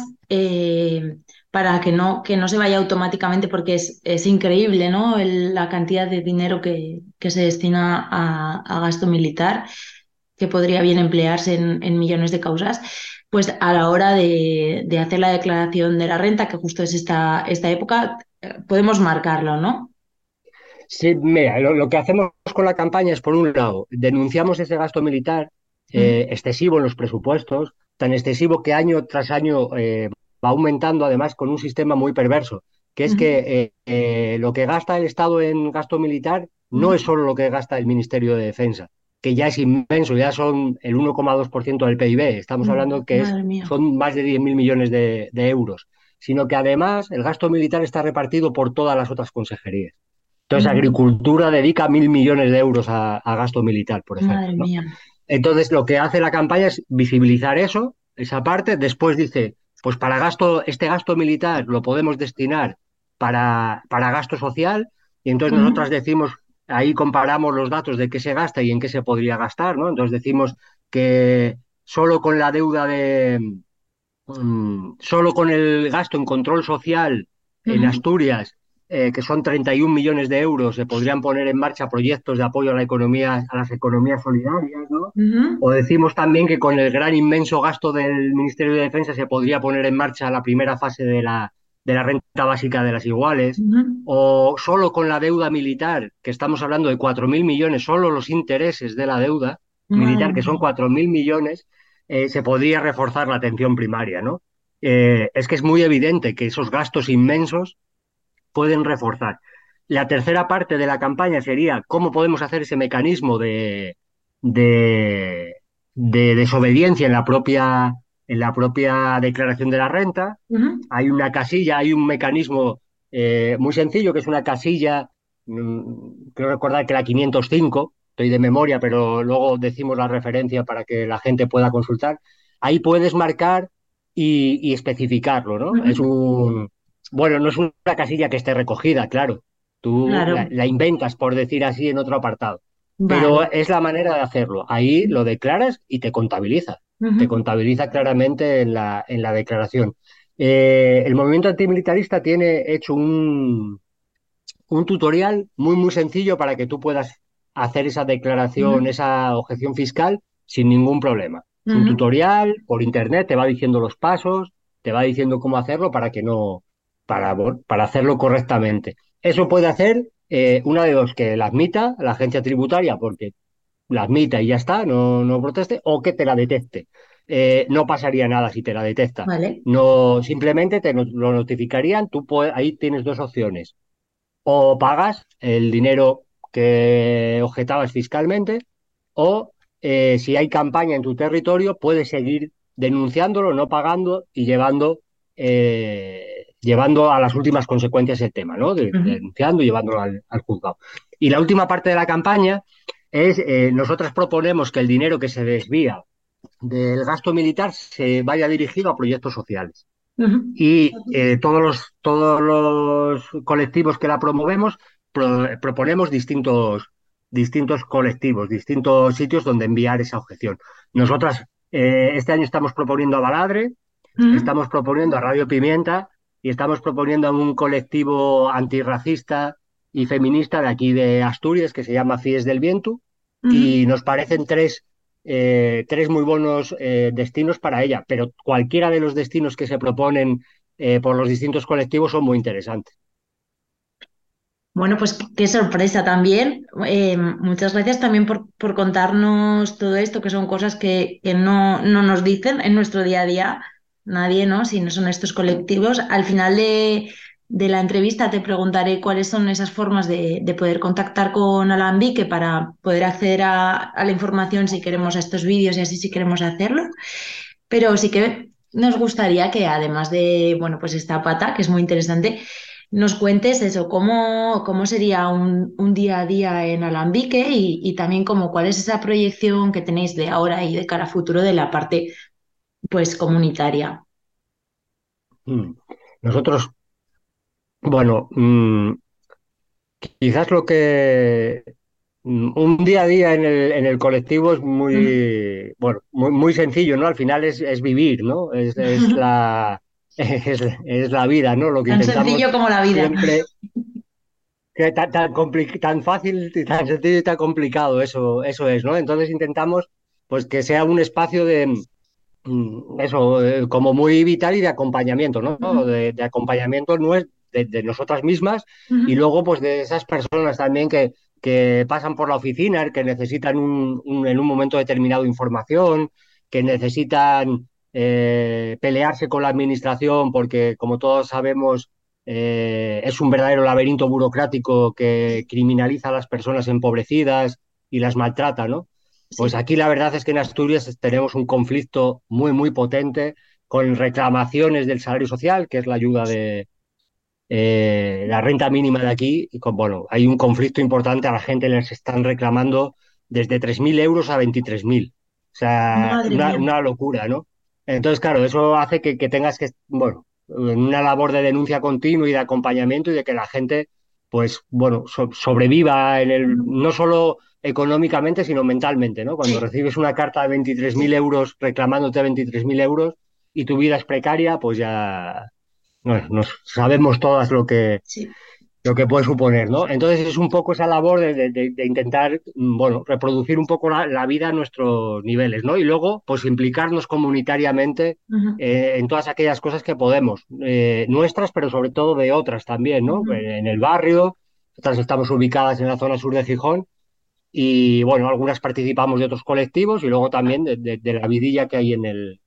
Speaker 7: para que no se vaya automáticamente, porque es increíble, ¿no? La cantidad de dinero que se destina a gasto militar, que podría bien emplearse en millones de causas, pues a la hora de hacer la declaración de la renta, que justo es esta época, podemos marcarlo, ¿no?
Speaker 6: Sí, mira, lo que hacemos con la campaña es, por un lado, denunciamos ese gasto militar
Speaker 7: Ujú.
Speaker 6: excesivo en los presupuestos, tan excesivo que año tras año va aumentando, además con un sistema muy perverso, que es
Speaker 7: Ujú.
Speaker 6: que lo que gasta el Estado en gasto militar no es
Speaker 7: Ujú.
Speaker 6: solo lo que gasta el Ministerio de Defensa, que ya es inmenso, ya son el 1,2% del PIB. Estamos hablando que
Speaker 7: Madre mía.
Speaker 6: son más de 10.000 millones de euros, sino que además el gasto militar está repartido por todas las otras consejerías. Entonces,
Speaker 7: Ujú.
Speaker 6: Agricultura dedica 1.000 millones de euros a gasto militar, por ejemplo,
Speaker 7: Madre
Speaker 6: ¿no?
Speaker 7: mía.
Speaker 6: Entonces, lo que hace la campaña es visibilizar eso, esa parte. Después dice, pues este gasto militar lo podemos destinar para gasto social. Y entonces nosotras
Speaker 7: Ujú.
Speaker 6: decimos, ahí comparamos los datos de qué se gasta y en qué se podría gastar, ¿no? Entonces decimos que solo con la deuda solo con el gasto en control social en
Speaker 7: Ujú.
Speaker 6: Asturias, que son 31 millones de euros, se podrían poner en marcha proyectos de apoyo a la economía, a las economías solidarias, ¿no?
Speaker 7: Ujú.
Speaker 6: O decimos también que con el gran inmenso gasto del Ministerio de Defensa se podría poner en marcha la primera fase de la renta básica de las iguales.
Speaker 7: Ujú.
Speaker 6: O solo con la deuda militar, que estamos hablando de 4.000 millones, solo los intereses de la deuda
Speaker 7: Madre
Speaker 6: militar, que son
Speaker 7: mía.
Speaker 6: 4.000 millones, se podría reforzar la atención primaria, ¿no? Es que es muy evidente que esos gastos inmensos pueden reforzar. La tercera parte de la campaña sería cómo podemos hacer ese mecanismo de, de desobediencia en la propia declaración de la renta.
Speaker 7: Ujú.
Speaker 6: Hay una casilla, hay un mecanismo muy sencillo, que es una casilla, creo recordar que la 505, estoy de memoria, pero luego decimos la referencia para que la gente pueda consultar. Ahí puedes marcar y especificarlo, ¿no?
Speaker 7: Ujú.
Speaker 6: Bueno, no es una casilla que esté recogida, claro. Tú
Speaker 7: Claro,
Speaker 6: la inventas, por decir así, en otro apartado. Pero
Speaker 7: vale.
Speaker 6: es la manera de hacerlo. Ahí lo declaras y te contabiliza. Te
Speaker 7: Ujú.
Speaker 6: contabiliza claramente en la declaración. El movimiento antimilitarista tiene hecho un tutorial muy, muy sencillo para que tú puedas hacer esa declaración,
Speaker 7: Ujú.
Speaker 6: esa objeción fiscal sin ningún problema. Es un
Speaker 7: Ujú.
Speaker 6: tutorial por internet, te va diciendo los pasos, te va diciendo cómo hacerlo para hacerlo correctamente. Eso puede hacer una de dos, que la admita la agencia tributaria porque la admita y ya está, no proteste, o que te la detecte. No pasaría nada si te la detecta.
Speaker 7: Vale.
Speaker 6: No, simplemente lo notificarían. Ahí tienes dos opciones: o pagas el dinero que objetabas fiscalmente, o si hay campaña en tu territorio, puedes seguir denunciándolo, no pagando y llevando a las últimas consecuencias el tema, ¿no?
Speaker 7: Ujú.
Speaker 6: Denunciando y llevándolo al juzgado. Y la última parte de la campaña es, nosotros proponemos que el dinero que se desvía del gasto militar se vaya dirigido a proyectos sociales.
Speaker 7: Ujú.
Speaker 6: Y todos los colectivos que la promovemos proponemos distintos colectivos, distintos sitios donde enviar esa objeción. Nosotras este año estamos proponiendo a Baladre,
Speaker 7: Ujú.
Speaker 6: estamos proponiendo a Radio Pimienta y estamos proponiendo a un colectivo antirracista y feminista de aquí de Asturias que se llama Fies del Viento,
Speaker 7: Ujú.
Speaker 6: y nos parecen tres muy buenos destinos para ella, pero cualquiera de los destinos que se proponen por los distintos colectivos son muy interesantes.
Speaker 7: Bueno, pues qué sorpresa también. Muchas gracias también por contarnos todo esto, que son cosas que no nos dicen en nuestro día a día nadie, ¿no? Si no son estos colectivos. Al final de la entrevista te preguntaré cuáles son esas formas de poder contactar con Alambique para poder acceder a la información si queremos a estos vídeos y así si queremos hacerlo. Pero sí que nos gustaría que además de, bueno, pues esta pata, que es muy interesante, nos cuentes eso, cómo sería un día a día en Alambique y también como cuál es esa proyección que tenéis de ahora y de cara a futuro de la parte pues comunitaria.
Speaker 6: Mm. Nosotros, bueno, quizás un día a día en el colectivo es
Speaker 7: Mm.
Speaker 6: bueno, muy sencillo, ¿no? Al final es vivir, ¿no? Es la vida, ¿no? Lo que
Speaker 7: Tan
Speaker 6: intentamos
Speaker 7: sencillo como la vida.
Speaker 6: siempre. Que tan fácil, y tan sencillo y tan complicado, eso es, ¿no? Entonces intentamos pues que sea un espacio eso, como muy vital y de acompañamiento, ¿no?
Speaker 7: Ujú.
Speaker 6: De acompañamiento de nosotras mismas, y
Speaker 7: Ujú.
Speaker 6: luego pues de esas personas también que pasan por la oficina, que necesitan en un momento determinado información, que necesitan pelearse con la administración porque, como todos sabemos, es un verdadero laberinto burocrático que criminaliza a las personas empobrecidas y las maltrata, ¿no? Pues
Speaker 7: Sí.
Speaker 6: aquí la verdad es que en Asturias tenemos un conflicto muy, muy potente con reclamaciones del salario social, que es la ayuda de la renta mínima de aquí. Y bueno, hay un conflicto importante, a la gente les están reclamando desde 3.000 euros a 23.000. O sea,
Speaker 7: Madre mía.
Speaker 6: una locura, ¿no? Entonces, claro, eso hace que tengas que, bueno, en una labor de denuncia continua y de acompañamiento, y de que la gente, pues, bueno, sobreviva
Speaker 7: Ujú.
Speaker 6: no solo económicamente, sino mentalmente, ¿no? Cuando
Speaker 7: Sí,
Speaker 6: recibes una carta de 23.000
Speaker 7: sí,
Speaker 6: euros reclamándote 23.000 euros y tu vida es precaria, pues ya, bueno, sabemos todas
Speaker 7: sí.
Speaker 6: lo que puede suponer, ¿no? Entonces es un poco esa labor de intentar, bueno, reproducir un poco la vida a nuestros niveles, ¿no? Y luego, pues implicarnos comunitariamente
Speaker 7: Ujú.
Speaker 6: en todas aquellas cosas que podemos, nuestras, pero sobre todo de otras también, ¿no?
Speaker 7: Ujú.
Speaker 6: En el barrio, nosotras estamos ubicadas en la zona sur de Gijón, y bueno, algunas participamos de otros colectivos y luego también de la vidilla que hay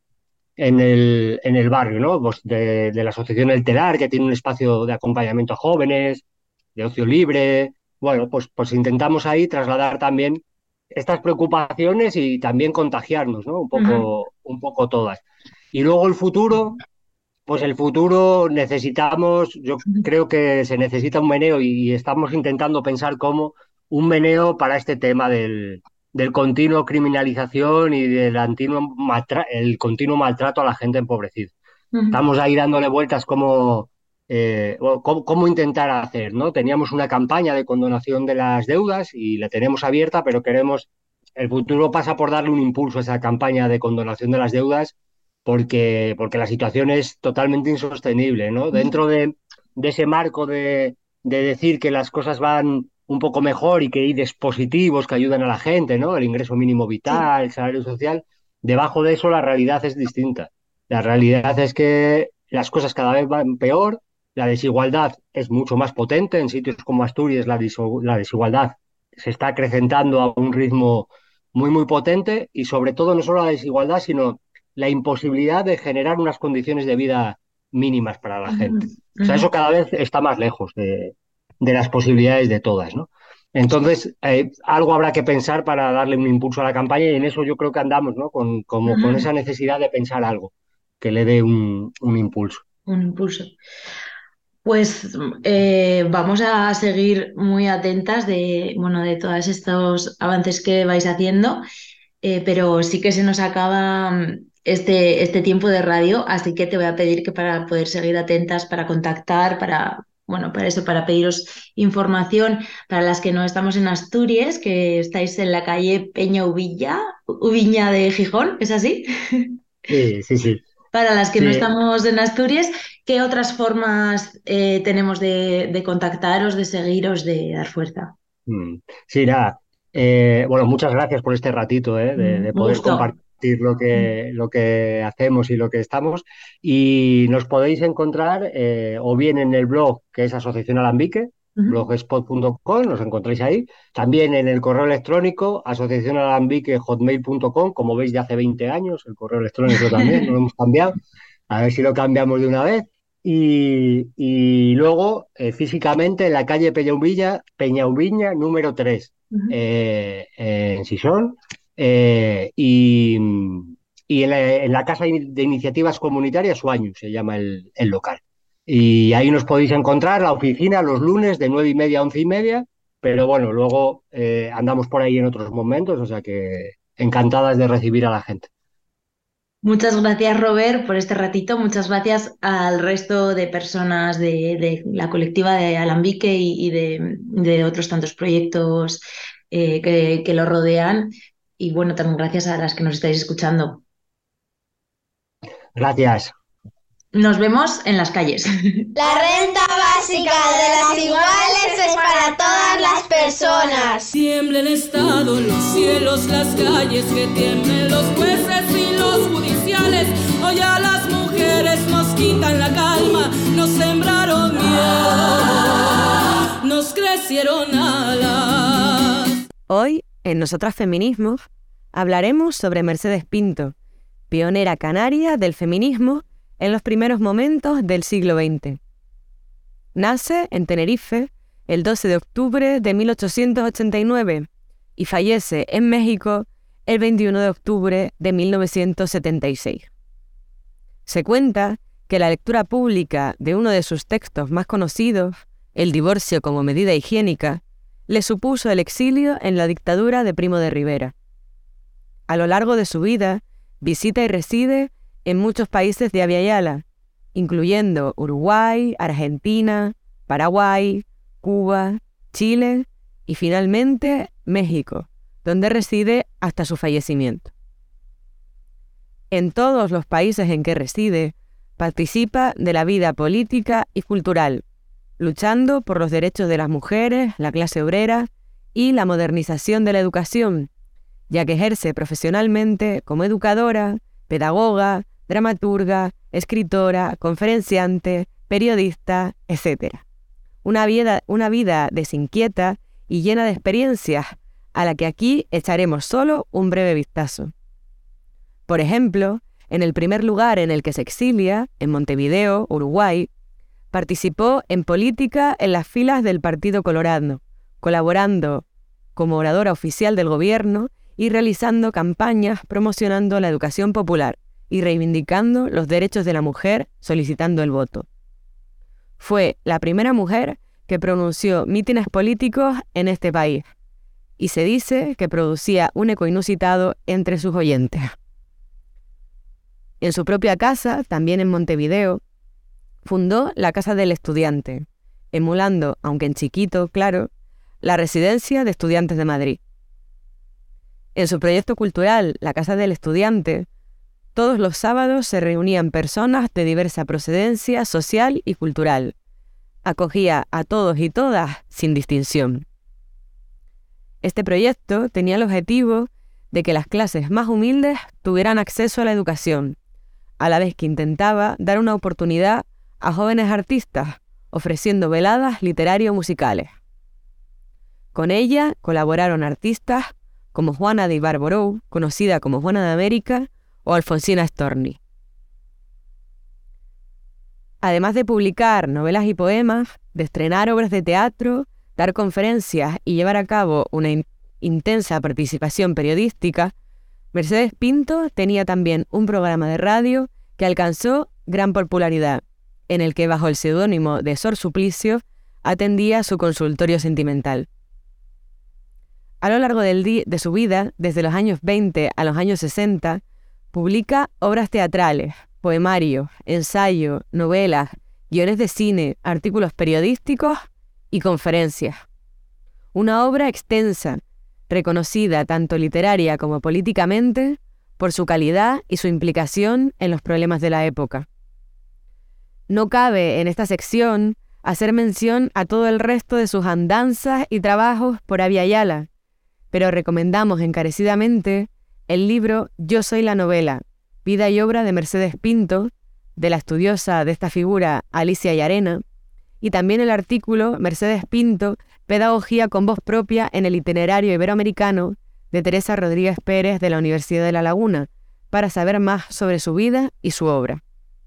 Speaker 6: en el barrio, ¿no? Pues de la Asociación El Telar, que tiene un espacio de acompañamiento a jóvenes, de ocio libre. Bueno, pues intentamos ahí trasladar también estas preocupaciones y también contagiarnos, ¿no? Un poco todas. Y luego el futuro, pues el futuro necesitamos, yo creo que se necesita un meneo y estamos intentando pensar cómo un meneo para este tema del continuo criminalización y del el continuo maltrato a la gente empobrecida. Estamos ahí dándole vueltas cómo intentar hacer, ¿no? Teníamos una campaña de condonación de las deudas y la tenemos abierta, pero el futuro pasa por darle un impulso a esa campaña de condonación de las deudas porque la situación es totalmente insostenible, ¿no? Dentro de ese marco de decir que las cosas van un poco mejor y que hay dispositivos que ayudan a la gente, ¿no? El ingreso mínimo vital, el salario social, debajo de eso la realidad es distinta. La realidad es que las cosas cada vez van peor, la desigualdad es mucho más potente, en sitios como Asturias la desigualdad se está acrecentando a un ritmo muy, muy potente y sobre todo no solo la desigualdad, sino la imposibilidad de generar unas condiciones de vida mínimas para la gente. O sea, eso cada vez está más lejos de las posibilidades de todas, ¿no? Entonces, algo habrá que pensar para darle un impulso a la campaña y en eso yo creo que andamos, ¿no? Con esa necesidad de pensar algo que le dé un impulso.
Speaker 7: Un impulso. Pues vamos a seguir muy atentas de todos estos avances que vais haciendo, pero sí que se nos acaba este tiempo de radio, así que te voy a pedir que para poder seguir atentas, para contactar, para eso, para pediros información, para las que no estamos en Asturias, que estáis en la calle Peña Ubiña de Gijón, ¿es así?
Speaker 6: Sí, sí, sí.
Speaker 7: Para las que
Speaker 6: Sí.
Speaker 7: no estamos en Asturias, ¿qué otras formas tenemos de contactaros, de seguiros, de dar fuerza?
Speaker 6: Sí, nada. Bueno, muchas gracias por este ratito, de poder
Speaker 7: Gusto.
Speaker 6: compartir lo que hacemos y lo que estamos. Y nos podéis encontrar o bien en el blog, que es Asociación Alambique, blogspot.com, nos encontráis ahí. También en el correo electrónico, asociacionalambique@hotmail.com, como veis, ya hace 20 años, el correo electrónico también, no lo hemos cambiado. A ver si lo cambiamos de una vez. Y luego, físicamente, en la calle Peñauviña número 3, en Sison, y en la Casa de Iniciativas Comunitarias Suaño, se llama el local. Y ahí nos podéis encontrar, la oficina, los lunes de 9:30 a 11:30, pero bueno, luego andamos por ahí en otros momentos, o sea que encantadas de recibir a la gente.
Speaker 7: Muchas gracias, Robert, por este ratito. Muchas gracias al resto de personas de la colectiva de Alambique y de otros tantos proyectos que lo rodean. Y bueno, también gracias a las que nos estáis escuchando.
Speaker 6: Gracias.
Speaker 7: Nos vemos en las calles.
Speaker 8: La renta básica de las iguales es para todas las personas.
Speaker 9: Tiembla el Estado, los cielos, las calles, que tiemblen los jueces y los judiciales. Hoy a las mujeres nos quitan la calma, nos sembraron miedo, nos crecieron alas.
Speaker 1: Hoy, en Nosotras Feminismos, hablaremos sobre Mercedes Pinto, pionera canaria del feminismo en los primeros momentos del siglo XX. Nace en Tenerife el 12 de octubre de 1889 y fallece en México el 21 de octubre de 1976. Se cuenta que la lectura pública de uno de sus textos más conocidos, El divorcio como medida higiénica, le supuso el exilio en la dictadura de Primo de Rivera. A lo largo de su vida, visita y reside en muchos países de Avia Yala, incluyendo Uruguay, Argentina, Paraguay, Cuba, Chile y finalmente México, donde reside hasta su fallecimiento. En todos los países en que reside, participa de la vida política y cultural, luchando por los derechos de las mujeres, la clase obrera y la modernización de la educación, ya que ejerce profesionalmente como educadora, pedagoga, dramaturga, escritora, conferenciante, periodista, etc. Una vida desinquieta y llena de experiencias, a la que aquí echaremos solo un breve vistazo. Por ejemplo, en el primer lugar en el que se exilia, en Montevideo, Uruguay, participó en política en las filas del Partido Colorado, colaborando como oradora oficial del gobierno y realizando campañas promocionando la educación popular y reivindicando los derechos de la mujer, solicitando el voto. Fue la primera mujer que pronunció mítines políticos en este país, y se dice que producía un eco inusitado entre sus oyentes. En su propia casa, también en Montevideo, fundó la Casa del Estudiante, emulando, aunque en chiquito, claro, la Residencia de Estudiantes de Madrid. En su proyecto cultural, la Casa del Estudiante, todos los sábados se reunían personas de diversa procedencia social y cultural. Acogía a todos y todas sin distinción. Este proyecto tenía el objetivo de que las clases más humildes tuvieran acceso a la educación, a la vez que intentaba dar una oportunidad a jóvenes artistas, ofreciendo veladas literario-musicales. Con ella colaboraron artistas como Juana de Ibarborou, conocida como Juana de América, o Alfonsina Storni. Además de publicar novelas y poemas, de estrenar obras de teatro, dar conferencias y llevar a cabo una intensa participación periodística, Mercedes Pinto tenía también un programa de radio que alcanzó gran popularidad, en el que bajo el seudónimo de Sor Suplicio atendía su consultorio sentimental. A lo largo de su vida, desde los años 20 a los años 60, publica obras teatrales, poemarios, ensayos, novelas, guiones de cine, artículos periodísticos y conferencias. Una obra extensa, reconocida tanto literaria como políticamente por su calidad y su implicación en los problemas de la época. No cabe en esta sección hacer mención a todo el resto de sus andanzas y trabajos por Abya Yala, pero recomendamos encarecidamente el libro Yo soy la novela, vida y obra de Mercedes Pinto, de la estudiosa de esta figura Alicia Llarena, y también el artículo Mercedes Pinto, Pedagogía con voz propia en el itinerario iberoamericano, de Teresa Rodríguez Pérez de la Universidad de La Laguna, para saber más sobre su vida y su obra.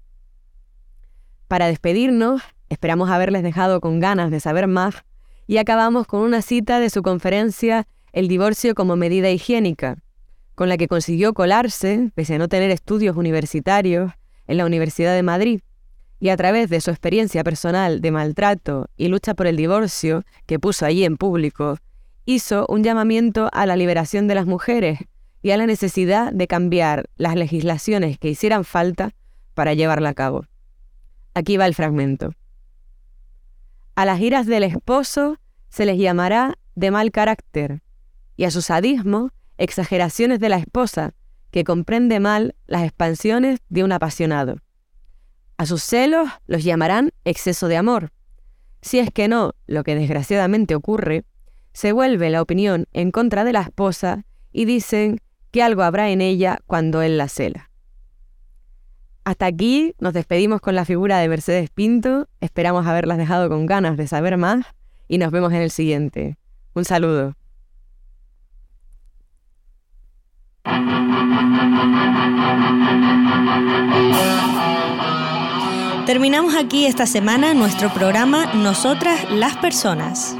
Speaker 1: Para despedirnos, esperamos haberles dejado con ganas de saber más, y acabamos con una cita de su conferencia El divorcio como medida higiénica, con la que consiguió colarse, pese a no tener estudios universitarios, en la Universidad de Madrid, y a través de su experiencia personal de maltrato y lucha por el divorcio que puso allí en público, hizo un llamamiento a la liberación de las mujeres y a la necesidad de cambiar las legislaciones que hicieran falta para llevarla a cabo. Aquí va el fragmento. A las iras del esposo se les llamará de mal carácter, y a su sadismo, exageraciones de la esposa, que comprende mal las expansiones de un apasionado. A sus celos los llamarán exceso de amor. Si es que no, lo que desgraciadamente ocurre, se vuelve la opinión en contra de la esposa y dicen que algo habrá en ella cuando él la cela. Hasta aquí nos despedimos con la figura de Mercedes Pinto, esperamos haberlas dejado con ganas de saber más y nos vemos en el siguiente. Un saludo.
Speaker 10: Terminamos aquí esta semana nuestro programa Nosotras las Personas.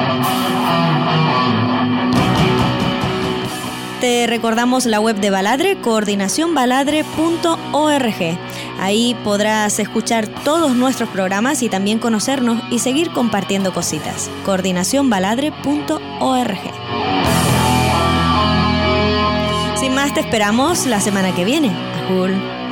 Speaker 10: Te recordamos la web de Baladre, coordinacionbaladre.org. Ahí podrás escuchar todos nuestros programas y también conocernos y seguir compartiendo cositas. coordinacionbaladre.org. Sin más, te esperamos la semana que viene. Ajul.